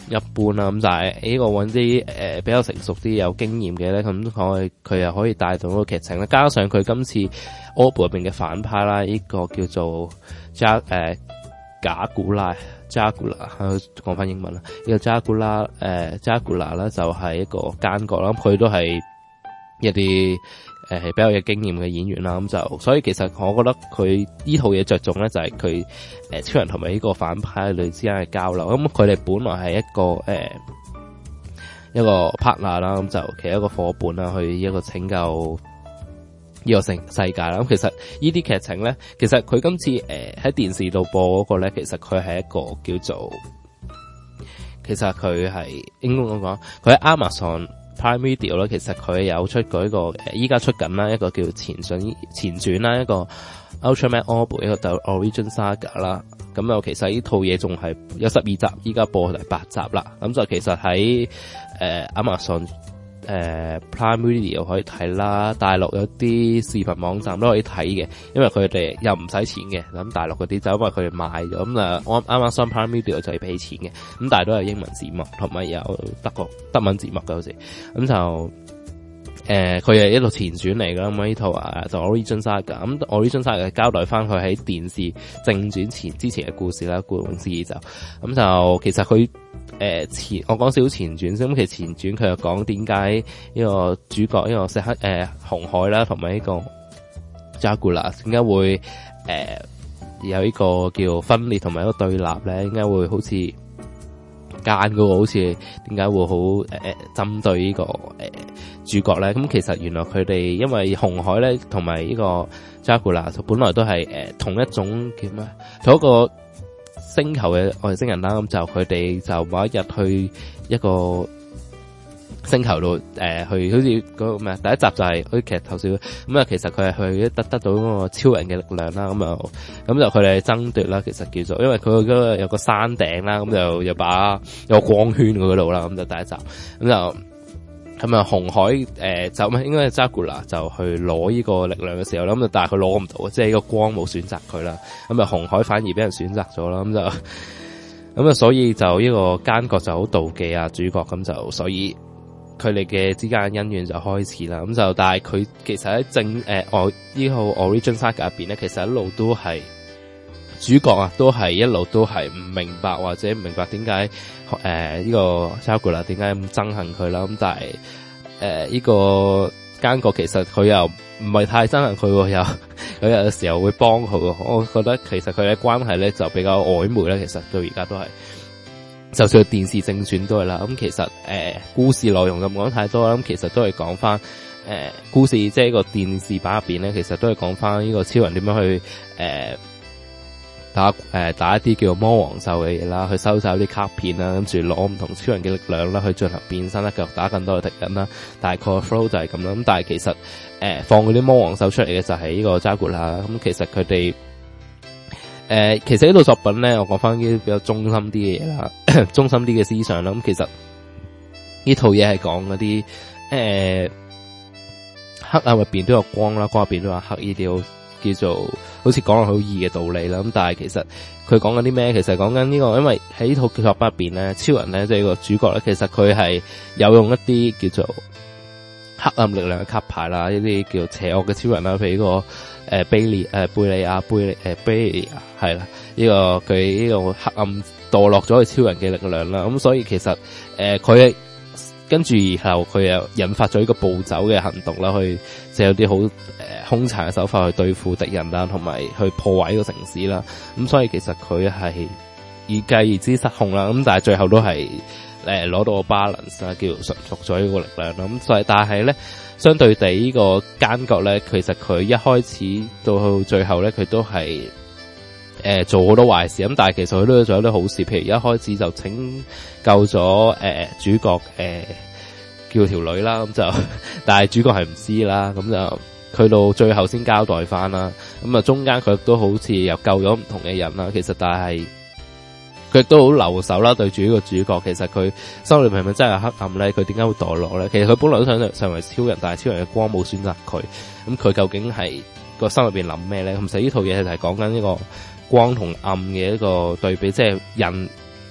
一般啦。咁但係呢個揾啲誒比較成熟啲有經驗嘅咧，咁佢佢又可以帶動個劇情咧。加上佢今次 Orb 入邊嘅反派啦，呢、這個叫做加誒賈古拉。扎古拉，講翻英文啦。呢個扎古拉，誒，扎古拉咧就係一個奸角啦。佢都係一啲誒比較有經驗嘅演員啦。咁就所以其實我覺得佢呢套嘢着重咧就係佢誒超人同埋呢個反派類之間嘅交流。咁佢哋本來係一個誒、呃、一個 partner 啦，咁就其實一個伙伴啦，去一個拯救呢個世世界啦。咁其實呢啲劇情咧，其實佢今次誒喺、呃、電視度播嗰個咧，其實佢係一個叫做，其實佢係應該咁講，佢喺 Amazon Prime Video 咧，其實佢有出過一個誒，依家出緊啦，一個叫前傳前傳啦，一個 Ultraman Orb 一個就 Origin Saga 啦。咁又其實呢套嘢仲係有十二集，依家播第八集啦。咁就其實喺誒、呃、Amazon。誒、呃、Prime Video 可以睇啦，大陸有啲視頻網站都可以睇嘅，因為佢哋又唔使錢嘅。咁大陸嗰啲就因為佢哋賣咗，咁啊啱啱上 Prime Video 就要俾錢嘅，咁但係都係英文字幕同埋有德國德文字幕嘅好似，咁就誒佢係一套前傳嚟噶，咁呢套啊就 Origin Saga，咁 Origin Saga 交代翻佢喺電視正傳前之前嘅故事啦，顧名思義就咁就其實佢。誒、呃，前我講少少前傳先，咁其實前傳佢又講點解呢個主角呢、這個石黑誒紅海啦，同埋呢個扎古拉點解會誒、呃、有呢個叫分裂同埋一個對立咧？點解會好似奸嗰個好似點解會好誒針對呢、這個誒、呃、主角咧？咁其實原來佢哋因為紅海咧同埋呢個扎古拉本來都係誒、呃、同一種叫咩？同一個。星球嘅外星人啦，咁就佢哋就某一日去一個星球度，誒、呃，去好似嗰個咩？第一集就係好似劇透少，咁啊，其實佢係去得得到嗰個超人嘅力量啦，咁啊，咁就佢哋爭奪啦，其實叫做，因為佢嗰個有個山頂啦，咁就有把有個光圈嗰度啦，咁就第一集，咁就。咁啊，紅海誒、呃、就應該係扎古拉就去攞呢個力量嘅時候啦，咁就但係佢攞唔到，即係呢個光冇選擇佢啦。咁啊，紅海反而俾人選擇咗啦，咁就咁啊，所以就呢個奸角就好妒忌啊主角，咁就所以佢哋嘅之間恩怨就開始啦。咁就但係佢其實喺正誒我呢套 Origin Saga 入邊咧，其實一路都係主角啊，都係一路都係唔明白或者唔明白點解誒呢個扎古拉點解咁憎恨佢啦。咁但係誒呢個奸角其實佢又唔係太憎恨佢，又佢有時候會幫佢。我覺得其實佢嘅關係咧就比較曖昧啦。其實到而家都係，就算電視正傳都係啦。咁其實誒、呃、故事內容就唔講太多啦。咁其實都係講翻誒故事，即係個電視版入邊咧，其實都係講翻呢個超人點樣去誒。呃打誒、呃、打一啲叫做魔王獸嘅嘢啦，去收集啲卡片啦，跟住攞唔同超人嘅力量啦，去進行變身啦，繼續打更多嘅敵人啦。大概 flow 就係咁啦。咁但係其實誒、呃、放嗰啲魔王獸出嚟嘅就係呢個扎古拉啦。咁其實佢哋誒其實呢套作品咧，我講翻啲比較中心啲嘅嘢啦，中心啲嘅思想啦。咁其實呢套嘢係講嗰啲誒黑暗入邊都有光啦，光入邊都有黑，呢啲叫做好似講落好易嘅道理啦，咁但係其實佢講緊啲咩？其實講緊呢個，因為喺呢套作品入邊咧，超人咧即係個主角咧，其實佢係有用一啲叫做黑暗力量嘅卡牌啦，一啲叫邪惡嘅超人啦，譬如呢個誒貝利誒貝利亞貝利誒貝利亞係啦，呢個佢呢個黑暗墮落咗去超人嘅力量啦，咁所以其實誒佢。呃跟住然後佢又引發咗呢個暴走嘅行動啦，去即係有啲好誒兇殘嘅手法去對付敵人啦，同埋去破壞呢個城市啦。咁所以其實佢係以繼而之失控啦。咁但係最後都係誒攞到個 balance 啦，叫馴服咗呢個力量啦。咁所以但係咧，相對地呢個奸角咧，其實佢一開始到最後咧，佢都係。誒、呃，做好多壞事咁，但係其實佢都做咗啲好事，譬如一開始就拯救咗誒、呃、主角誒、呃、叫條女啦，咁就但係主角係唔知啦，咁就佢到最後先交代翻啦，咁啊中間佢都好似又救咗唔同嘅人啦，其實但係佢亦都好留守啦，對住呢個主角，其實佢心裏係咪真係黑暗咧？佢點解會墮落咧？其實佢本來都想成為超人，但係超人嘅光冇選擇佢，咁佢究竟係個心入邊諗咩咧？咁其實呢套嘢就係講緊呢個。光同暗嘅一個對比，即係人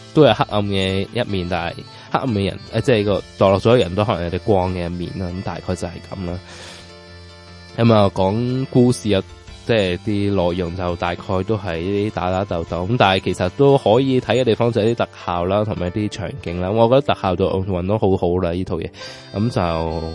都有黑暗嘅一面，但係黑暗嘅人誒，即係個墮落咗嘅人都可能有啲光嘅一面啦。咁大概就係咁啦。咁啊，講故事啊，即係啲內容就大概都係啲打打鬥鬥咁，但係其實都可以睇嘅地方就係啲特效啦，同埋啲場景啦。我覺得特效就運得好好啦，呢套嘢。咁就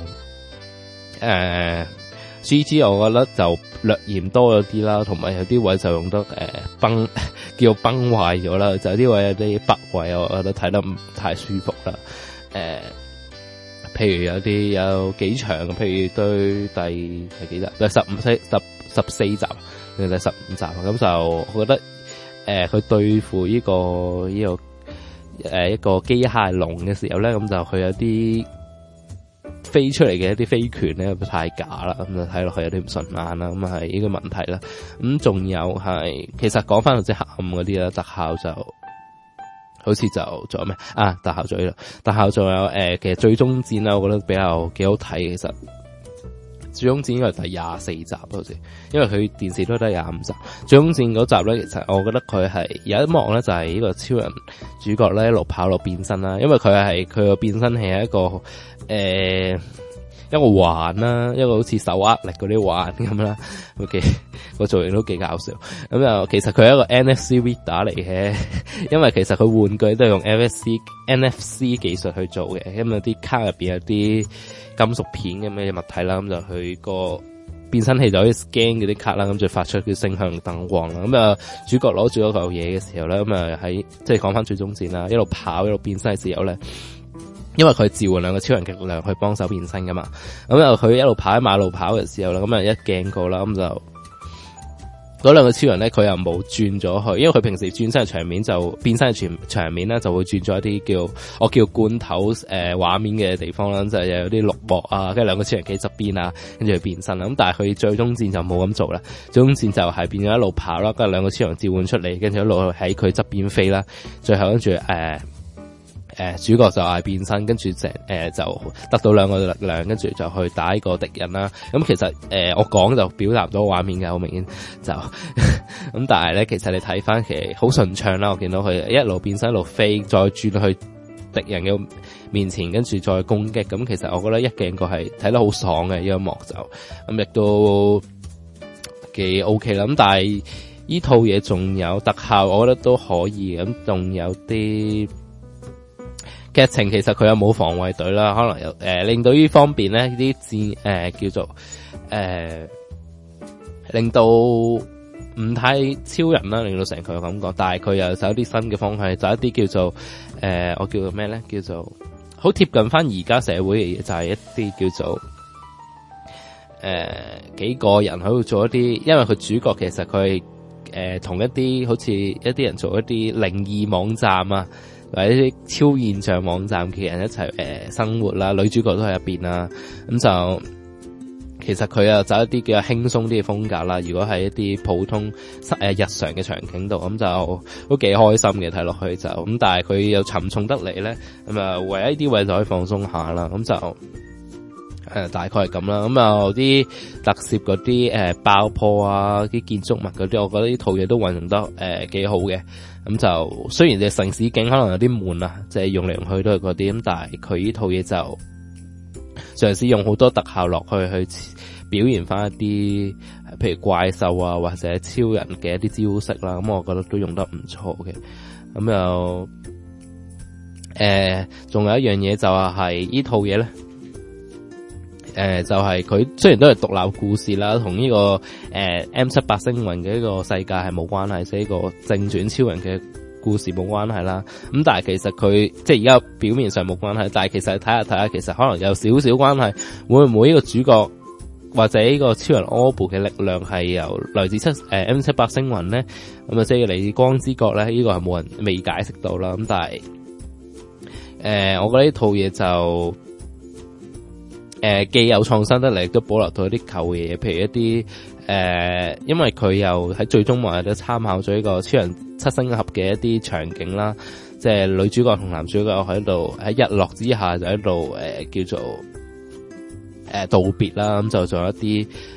誒 C G， 我覺得就略嫌多咗啲啦，同埋有啲位就用得誒、呃、崩，叫崩壞咗啦。就有啲位有啲北位，我覺得睇得唔太舒服啦。誒、呃。譬如有啲有幾場，譬如對第第幾集，第十五、十十四集，定第十五集，咁就我覺得，誒、呃，佢對付呢、這個呢、這個誒、呃、一個機械龍嘅時候咧，咁就佢有啲飛出嚟嘅一啲飛拳咧，太假啦，咁就睇落去有啲唔順眼啦，咁係呢個問題啦。咁仲有係，其實講翻嗰啲黑暗嗰啲啦，特效就。好似就仲有咩啊？特效仲有，特效仲有誒、呃，其實最終戰啦，我覺得比較幾好睇。其實最終戰應該係第廿四集好似，因為佢電視都得廿五集。最終戰嗰集咧，其實我覺得佢係有一幕咧，就係、是、呢個超人主角咧一路跑落變身啦。因為佢係佢個變身器係一個誒。呃一個環啦，一個好似手握力嗰啲環咁啦，OK，個造型都幾搞笑。咁又其實佢係一個 N F C reader 嚟嘅，因為其實佢玩具都係用 N F C N F C 技術去做嘅，因為啲卡入邊有啲金屬片咁嘅物體啦，咁就佢個變身器就可以 scan 嗰啲卡啦，咁就發出啲聲響燈光啦。咁啊，主角攞住嗰嚿嘢嘅時候咧，咁啊喺即係講翻最終戰啦，一路跑一路變身嘅時候咧。因為佢召喚兩個超人嘅力量去幫手變身噶嘛，咁又佢一路跑喺馬路跑嘅時候啦，咁啊一鏡過啦，咁就嗰兩個超人咧，佢又冇轉咗去，因為佢平時轉身嘅場面就變身嘅全場面咧，就會轉咗一啲叫我叫罐頭誒畫、呃、面嘅地方啦，就係、是、有啲綠幕啊，跟住兩個超人企側邊啊，跟住去變身啦。咁但係佢最終戰就冇咁做啦，最終戰就係變咗一路跑啦，跟住兩個超人召喚出嚟，跟住一路喺佢側邊飛啦，最後跟住誒。呃誒、呃，主角就係變身，跟住成誒就得到兩個力量，跟住就去打呢個敵人啦。咁、嗯、其實誒、呃、我講就表達唔到畫面嘅，好明顯就咁、嗯。但係咧，其實你睇翻其實好順暢啦。我見到佢一路變身一路飛，再轉去敵人嘅面前，跟住再攻擊。咁、嗯、其實我覺得一鏡過係睇得好爽嘅呢一幕就咁，亦、嗯、都幾 OK 啦。咁、嗯、但係呢套嘢仲有特效，我覺得都可以。咁、嗯、仲有啲。劇情其實佢有冇防衛隊啦，可能有誒、呃、令到呢方面咧啲戰誒、呃、叫做誒、呃、令到唔太超人啦，令到成佢嘅感覺，但係佢又走啲新嘅方向，就一啲叫做誒、呃、我叫做咩咧，叫做好貼近翻而家社會嘅嘢，就係、是、一啲叫做誒、呃、幾個人喺度做一啲，因為佢主角其實佢係誒同一啲好似一啲人做一啲靈異網站啊。或者啲超現象網站嘅人一齊誒、呃、生活啦，女主角都喺入邊啦，咁就其實佢又走一啲叫輕鬆啲嘅風格啦。如果係一啲普通誒、呃、日常嘅場景度，咁就都幾開心嘅睇落去就咁，但係佢又沉重得嚟咧，咁啊唯一啲位就可以放鬆下啦，咁就誒、呃、大概係咁啦。咁啊啲特攝嗰啲誒爆破啊，啲建築物嗰啲，我覺得呢套嘢都運用得誒幾、呃、好嘅。咁就雖然隻城市景可能有啲悶啊，即係用嚟用去都係嗰啲，咁但係佢呢套嘢就嘗試用好多特效落去去表現翻一啲，譬如怪獸啊或者超人嘅一啲招式啦，咁我覺得都用得唔錯嘅。咁又誒，仲、呃、有一樣嘢就係呢套嘢咧。誒、呃，就係、是、佢雖然都係獨立故事啦，同呢、這個誒、呃、M 七八星雲嘅呢個世界係冇關係，即係呢個正傳超人嘅故事冇關係啦。咁但係其實佢即係而家表面上冇關係，但係其實睇下睇下，其實可能有少少關係。會唔會呢個主角或者呢個超人柯布嘅力量係由來自七誒、呃、M 七八星雲咧？咁啊，即係嚟自光之國咧？呢、這個係冇人未解釋到啦。咁但係誒、呃，我覺得呢套嘢就。誒、呃，既有創新得嚟，亦都保留到一啲舊嘢，譬如一啲誒、呃，因為佢又喺最終話都參考咗呢個超人七星俠嘅一啲場景啦，即係女主角同男主角喺度喺日落之下就喺度誒叫做誒、呃、道別啦，咁就仲有一啲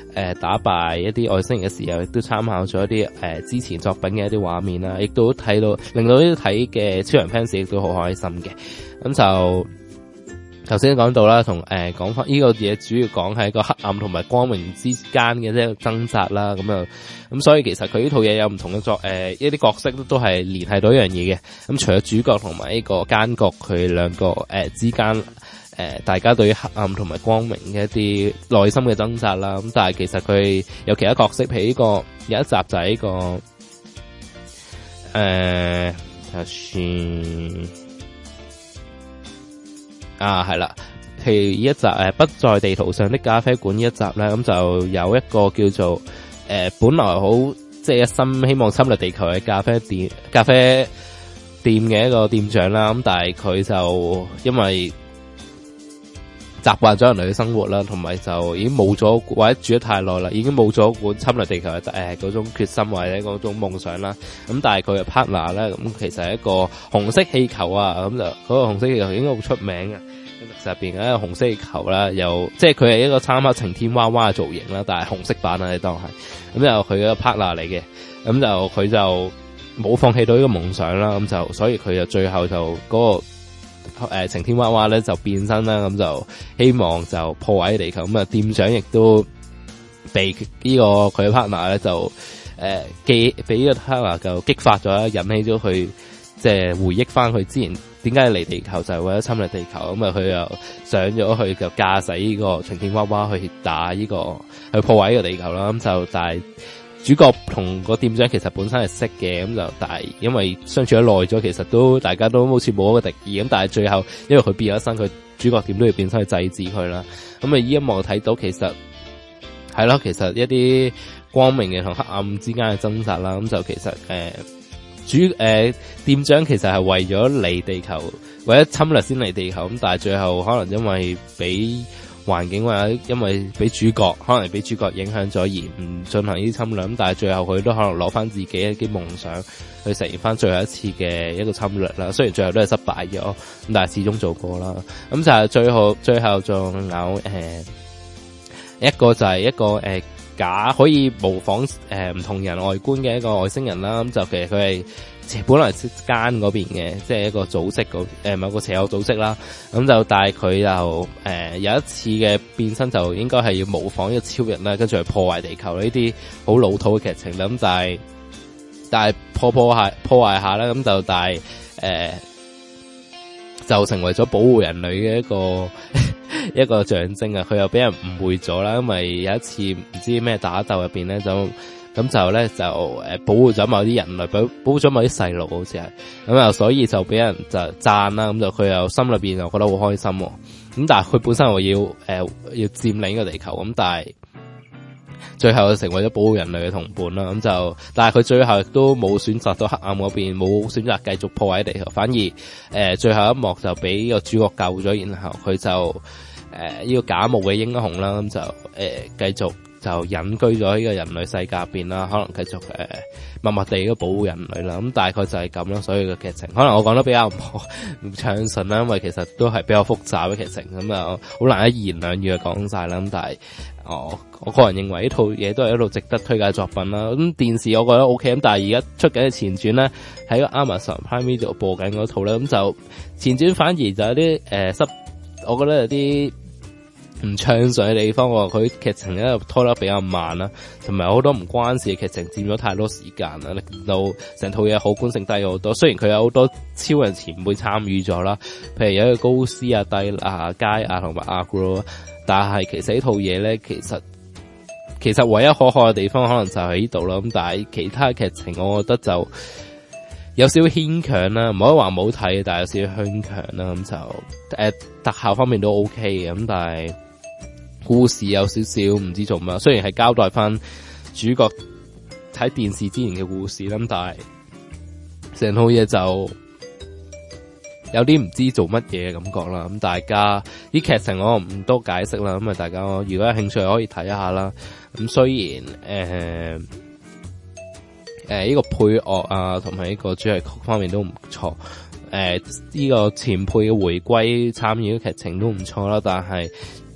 誒打敗一啲外星人嘅時候，亦都參考咗一啲誒、呃、之前作品嘅一啲畫面啦，亦都睇到令到呢啲睇嘅超人 fans 亦都好開心嘅。咁就頭先講到啦，同誒講翻呢個嘢，主要講係一個黑暗同埋光明之間嘅即係掙扎啦。咁啊，咁所以其實佢呢套嘢有唔同嘅作誒、呃、一啲角色都都係聯繫到一樣嘢嘅。咁除咗主角同埋呢個奸角佢兩個誒、呃、之間誒、呃、大家對於黑暗同埋光明嘅一啲內心嘅掙扎啦。咁但係其實佢有其他角色，譬如呢、這個有一集就係呢、這個誒睇下先。啊，係啦，譬如呢一集誒，不在地圖上的咖啡館呢一集咧，咁就有一個叫做誒、呃，本來好即係一心希望侵略地球嘅咖啡店咖啡店嘅一個店長啦，咁但係佢就因為習慣咗人類嘅生活啦，同埋就已經冇咗或者住得太耐啦，已經冇咗本侵略地球嘅誒嗰種決心或者嗰種夢想啦。咁但係佢嘅 partner 咧，咁其實係一個紅色氣球啊，咁就嗰個紅色氣球應該好出名嘅，入邊嘅一個紅色氣球啦，又即係佢係一個參考晴天娃娃嘅造型啦，但係紅色版啊，你當係咁就佢嘅 partner 嚟嘅，咁就佢就冇放棄到呢個夢想啦，咁就所以佢就最後就嗰、那個。誒，晴天娃娃咧就變身啦，咁就希望就破壞地球。咁啊，店長亦都被呢個佢嘅 partner 咧就誒激俾呢個 partner 就激發咗，引起咗佢即係回憶翻佢之前點解嚟地球就係為咗侵略地球。咁啊，佢又上咗去就駕駛呢個晴天娃娃去打呢個去破壞呢個地球啦。咁就但係。主角同個店長其實本身係識嘅，咁就但係因為相處咗耐咗，其實都大家都好似冇一個敵意咁，但係最後因為佢變咗身，佢主角點都要變身去制止佢啦。咁啊，呢一幕睇到其實係咯，其實一啲光明嘅同黑暗之間嘅掙扎啦。咁就其實誒、呃、主誒、呃、店長其實係為咗嚟地球，為咗侵略先嚟地球，咁但係最後可能因為俾環境或者因為俾主角可能俾主角影響咗而唔進行呢啲侵略，咁但係最後佢都可能攞翻自己一啲夢想去實現翻最後一次嘅一個侵略啦。雖然最後都係失敗咗，咁但係始終做過啦。咁就係最後最後仲有誒、呃、一個就係一個誒、呃、假可以模仿誒唔、呃、同人外觀嘅一個外星人啦。咁就其實佢係。本來係奸嗰邊嘅，即係一個組織嗰誒某個邪惡組織啦。咁就但係佢就誒有一次嘅變身就應該係要模仿一個超人啦，跟住去破壞地球呢啲好老土嘅劇情啦。咁但係但係破破壞破壞下啦，咁就但係誒、呃、就成為咗保護人類嘅一個一個象徵啊！佢又俾人誤會咗啦，因為有一次唔知咩打鬥入邊咧就。咁就咧就誒保護咗某啲人類，保保護咗某啲細路，好似係咁啊，所以就俾人就讚啦。咁就佢又心裏邊又覺得好開心。咁但係佢本身又要誒、呃、要佔領個地球，咁但係最後就成為咗保護人類嘅同伴啦。咁就但係佢最後亦都冇選擇到黑暗嗰邊，冇選擇繼續破壞地球，反而誒、呃、最後一幕就俾個主角救咗，然後佢就誒呢、呃這個假冒嘅英雄啦，咁就誒繼、呃、續。就隱居咗呢個人類世界入邊啦，可能繼續誒、呃、默默地都保護人類啦。咁大概就係咁啦，所以個劇情可能我講得比較唔暢順啦，因為其實都係比較複雜嘅劇情，咁啊好難一言兩語就講晒啦。咁但係我我個人認為呢套嘢都係一套值得推介作品啦。咁電視我覺得 OK，咁但係而家出緊嘅前傳咧喺個 Amazon Prime Video 播緊嗰套咧，咁就前傳反而就有啲誒失，我覺得有啲。唔暢順嘅地方，佢劇情咧拖得比較慢啦，同埋好多唔關事嘅劇情佔咗太多時間啦，令到成套嘢好觀性低咗好多。雖然佢有好多超人前輩參與咗啦，譬如有一個高斯啊、蒂啊、佳啊同埋阿 Gro， 但係其實呢套嘢咧，其實其實唯一可看嘅地方可能就係呢度啦。咁但係其他劇情，我覺得就有少少牽強啦，唔可以話唔好睇，但係有少少牽強啦。咁就誒、呃、特效方面都 OK 嘅，咁但係。故事有少少唔知做乜，雖然係交代翻主角睇電視之前嘅故事啦，但係成套嘢就有啲唔知做乜嘢嘅感覺啦。咁大家啲劇情我唔多解釋啦，咁啊大家如果有興趣可以睇一下啦。咁雖然誒誒呢個配樂啊同埋呢個主題曲方面都唔錯，誒、呃、呢、這個前輩嘅回歸參與嘅劇情都唔錯啦，但係。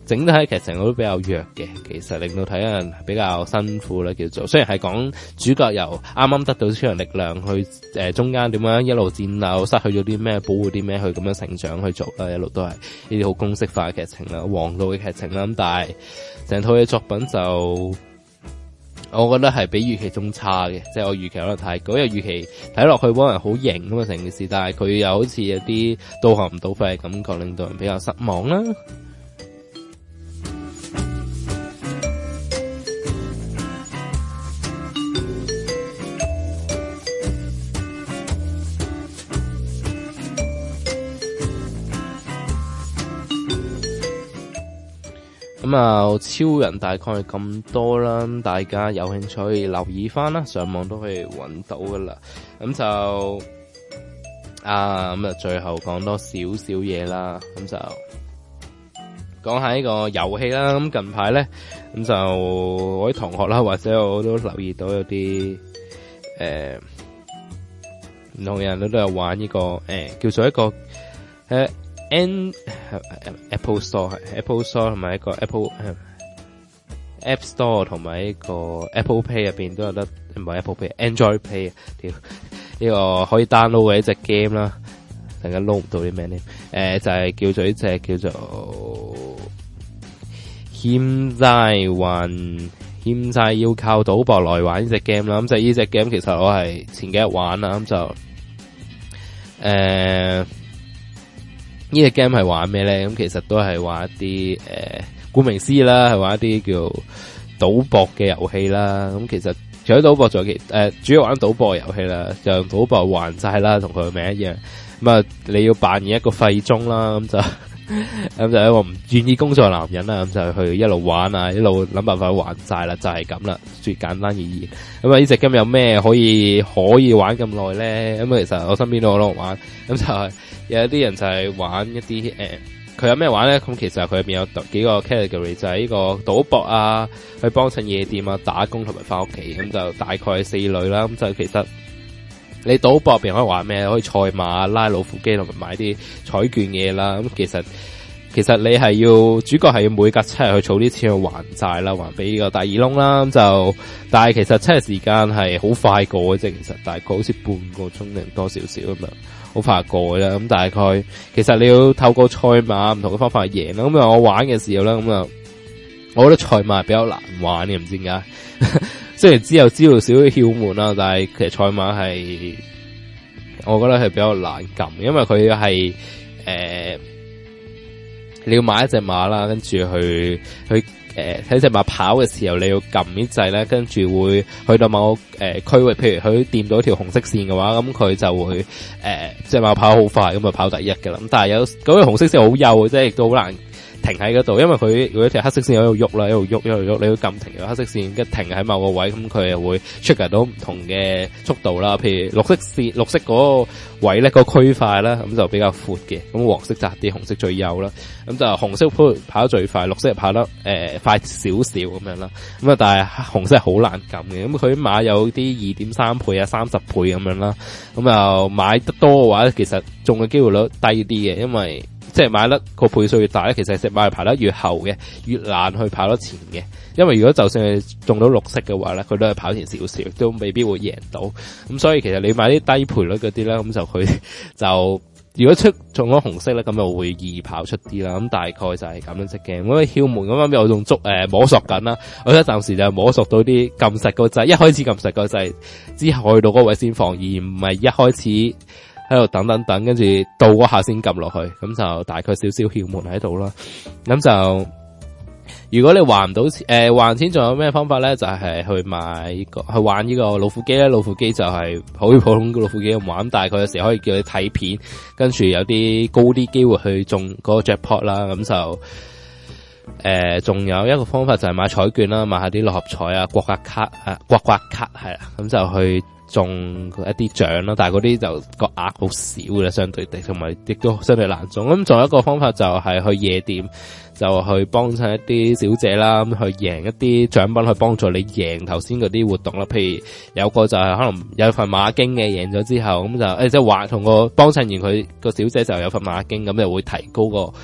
整體劇情都比較弱嘅，其實令到睇人比較辛苦啦，叫做雖然係講主角由啱啱得到超人力量去誒、呃、中間點樣一路戰鬥，失去咗啲咩，保護啲咩，去咁樣成長去做啦，一路都係呢啲好公式化嘅劇情啦，王道嘅劇情啦，咁但係成套嘅作品就我覺得係比預期中差嘅，即係我預期可能太高，因為預期睇落去可能好型咁啊成件事，但係佢又好似有啲到行唔到肺嘅感覺，令到人比較失望啦。咁啊，超人大概係咁多啦，大家有興趣可以留意翻啦，上網都可以搵到噶啦。咁就啊，咁啊，最後講多少少嘢啦，咁就講下呢個遊戲啦。咁近排咧，咁就我啲同學啦，或者我都留意到有啲誒唔同嘅人都都有玩呢個誒、呃、叫做一個誒。呃 N Apple Store 係 Apple Store 同埋一個 Apple App Store 同埋一個 Apple Pay 入邊都有得，唔係 Apple Pay，Android Pay 條呢個可以 download 嘅一隻 game 啦，大家撈唔到啲咩呢？誒就係、是、叫做一隻叫做欠債還欠債要靠賭博來玩呢隻 game 啦。咁就呢隻 game 其實我係前幾日玩啦，咁就誒。呃呢隻 game 係玩咩咧？咁其實都係玩一啲誒，顧名思義啦，係玩一啲叫賭博嘅遊戲啦。咁其實除咗賭博，仲有其誒，主要玩賭博遊戲啦，就用賭博還債啦，同佢名一樣。咁啊，你要扮演一個廢中啦，咁就咁就一個唔願意工作嘅男人啦，咁就去一路玩啊，一路諗辦法去還債啦，就係咁啦，最簡單而言。咁啊，呢隻 game 有咩可以可以玩咁耐咧？咁啊，其實我身邊都有攞玩，咁就係、是。有一啲人就係玩一啲誒，佢、呃、有咩玩咧？咁其實佢入邊有幾個 category，就係呢個賭博啊，去幫襯夜店啊，打工同埋翻屋企，咁就大概係四類啦。咁就其實你賭博入邊可以玩咩？可以賽馬、拉老虎機同埋買啲彩券嘢啦。咁其實其實你係要主角係要每隔七日去儲啲錢去還債啦，還俾呢個大耳窿啦。咁就但係其實七日時間係好快過嘅啫，其實大概好似半個鐘定多少少咁樣。好快過啦，咁大概其實你要透過賽馬唔同嘅方法去贏啦。咁啊，我玩嘅時候咧，咁啊，我覺得賽馬係比較難玩嘅，唔知點解。雖然之後知道少少竅門啦，但係其實賽馬係，我覺得係比較難撳，因為佢係誒，你要買一隻馬啦，跟住去去。誒，睇隻馬跑嘅時候，你要撳呢掣咧，跟住會去到某個誒區域，譬如佢掂到一條紅色線嘅話，咁佢就會誒隻馬跑好快，咁就跑第一嘅啦。咁但係有嗰條紅色線好幼，即係亦都好難停喺嗰度，因為佢如果條黑色線喺度喐啦，一路喐一路喐，你要撳停條黑色線，跟停喺某個位，咁佢又會 trigger 到唔同嘅速度啦。譬如綠色線，綠色嗰個位咧，嗰個區塊啦，咁就比較闊嘅，咁黃色窄啲，紅色最幼啦。咁就紅色跑跑得最快，綠色跑得誒、呃、快少少咁樣啦。咁啊，但係紅色係好難撳嘅。咁佢馬有啲二點三倍啊、三十倍咁樣啦。咁啊，買得多嘅話咧，其實中嘅機會率低啲嘅，因為即係買得個倍數越大咧，其實隻馬係排得越後嘅，越難去跑得前嘅。因為如果就算係中到綠色嘅話咧，佢都係跑前少少，都未必會贏到。咁所以其實你買啲低賠率嗰啲咧，咁就佢就如果出中咗紅色咧，咁就會易跑出啲啦。咁大概就係咁樣隻 game。咁竅門咁樣我仲捉誒摸索緊啦。我覺得暫時就係摸索到啲撳實個掣，一開始撳實個掣之後去到嗰位先放，而唔係一開始喺度等等等，跟住到嗰下先撳落去，咁就大概少少竅門喺度啦。咁就如果你還唔到錢，誒、呃、還錢仲有咩方法咧？就係、是、去買呢個去玩呢個老虎機咧。老虎機就係好普通嘅老虎機咁玩，但係佢有時可以叫你睇片，跟住有啲高啲機會去中嗰個 jackpot 啦。咁就誒仲有一個方法就係買彩券啦，買下啲六合彩啊、刮刮卡啊、刮刮卡係啦，咁就去中一啲獎啦。但係嗰啲就個額好少嘅啦，相對地，同埋亦都相對難中。咁仲有一個方法就係去夜店，就去幫襯一啲小姐啦，咁去贏一啲獎品，去幫助你贏頭先嗰啲活動啦。譬如有個就係可能有份馬經嘅，贏咗之後咁就誒即係話同個幫襯完佢個小姐就有份馬經，咁就會提高個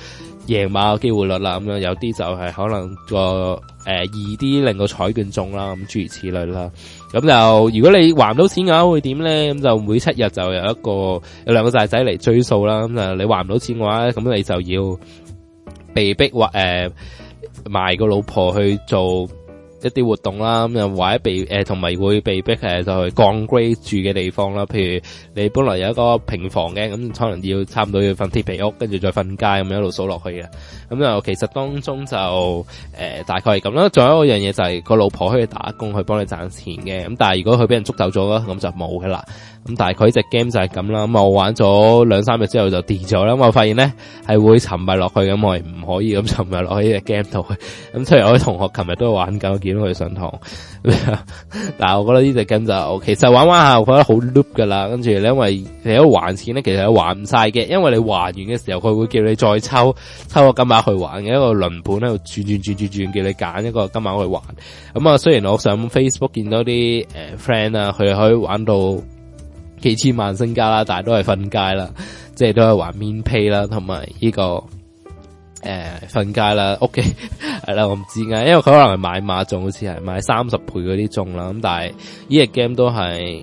贏馬嘅機會率啦，咁樣有啲就係可能個誒易啲令個彩券中啦，咁諸如此類啦。咁就如果你還唔到錢嘅話會點咧？咁就每七日就有一個有兩個債仔嚟追數啦。咁就你還唔到錢嘅話，咁你就要被逼或誒賣個老婆去做一啲活動啦，咁又或者被誒同埋會被逼誒就去降 grade 住嘅地方啦。譬如你本來有一個平房嘅，咁可能要差唔多要瞓鐵皮屋，跟住再瞓街咁樣一路數落去嘅。咁就其實當中就誒、呃、大概係咁啦。仲有一個樣嘢就係個老婆可以打工去幫你賺錢嘅。咁但係如果佢俾人捉走咗啦，咁就冇噶啦。咁大概呢隻 game 就係咁啦。咁我玩咗兩三日之後就跌咗啦。咁我發現咧係會沉迷落去，咁我係唔可以咁沉迷落去呢隻 game 度。咁雖然我啲同學琴日都玩緊，見到佢上堂。但係我覺得呢隻 game 就其實玩玩下，我覺得好 loop 噶啦。跟住你因為你喺度還錢咧，其實係還唔晒嘅，因為你還完嘅時候，佢會叫你再抽抽個金額去還嘅，一個輪盤喺度轉轉轉轉轉，叫你揀一個金額去還。咁啊，雖然我上 Facebook 見到啲誒 friend 啊，佢哋可以玩到幾千萬身家啦，但係都係瞓街啦，即係都係玩 min pay 啦，同埋呢個誒瞓街啦。屋企係啦，我唔知㗎，因為佢可能係買馬中，好似係買三十倍嗰啲中啦。咁但係呢隻 game 都係誒、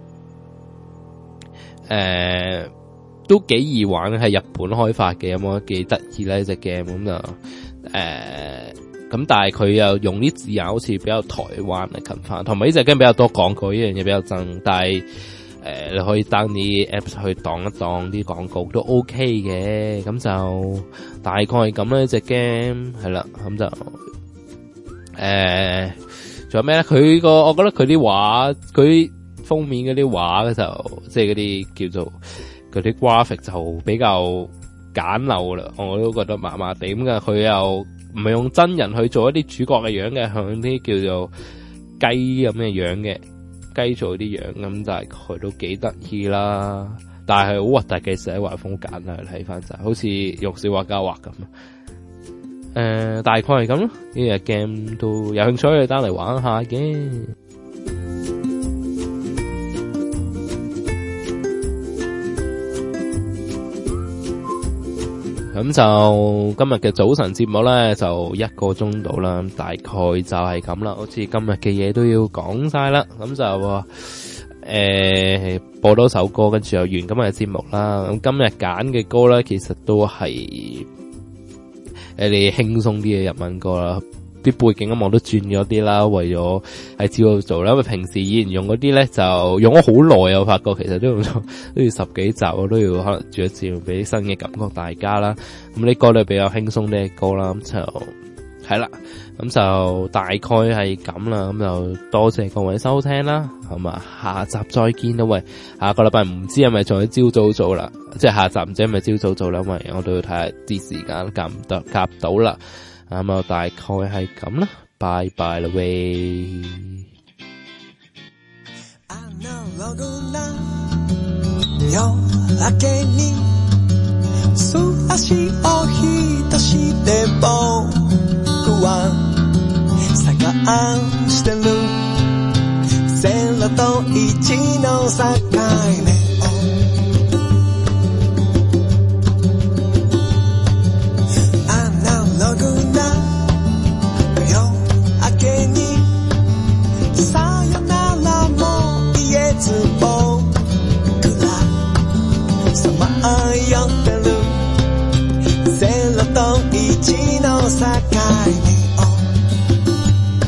呃、都幾易玩，係日本開發嘅，有冇幾得意咧？呢隻 game 咁就誒咁，但係佢又用啲字眼好似比較台灣嚟近翻，同埋呢隻 game 比較多廣告，呢樣嘢比較憎，但係。誒、呃，你可以 down 啲 apps 去擋一擋啲廣告都 OK 嘅，咁就大概係咁啦。呢隻 game 係啦，咁就誒，仲、呃、有咩咧？佢個我覺得佢啲畫，佢封面嗰啲畫咧就即係嗰啲叫做嗰啲 graphic 就比較簡陋啦，我都覺得麻麻地咁嘅。佢又唔係用真人去做一啲主角嘅樣嘅，向啲叫做雞咁嘅樣嘅。雞做啲樣咁，大概都幾得意啦，但係好核突嘅寫畫風簡啦，睇翻就好似玉小畫家畫咁。誒、呃，大概係咁咯。呢隻 game 都有興趣去單嚟玩下嘅。咁就今日嘅早晨節目咧，就一個鐘度啦，大概就係咁啦。好似今日嘅嘢都要講晒啦，咁就誒、呃、播多首歌，跟住又完今日嘅節目啦。咁今日揀嘅歌咧，其實都係誒你輕鬆啲嘅日文歌啦。啲背景音樂都轉咗啲啦，為咗喺朝度做啦。因為平時以前用嗰啲咧就用咗好耐，我發覺其實都用咗都要十幾集，我都要可能轉一轉，俾新嘅感覺大家啦。咁呢歌都比較輕鬆啲嘅歌啦，咁就係啦，咁就大概係咁啦。咁就多謝各位收聽啦，好嘛？下集再見啦，喂！下個禮拜唔知係咪仲喺朝早做啦，即係下集唔知係咪朝早做啦，因為我都要睇下啲時間夾唔得夾到啦。咁啊，大概係咁啦，拜拜啦喂。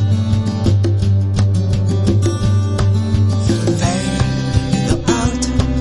Fade out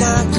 那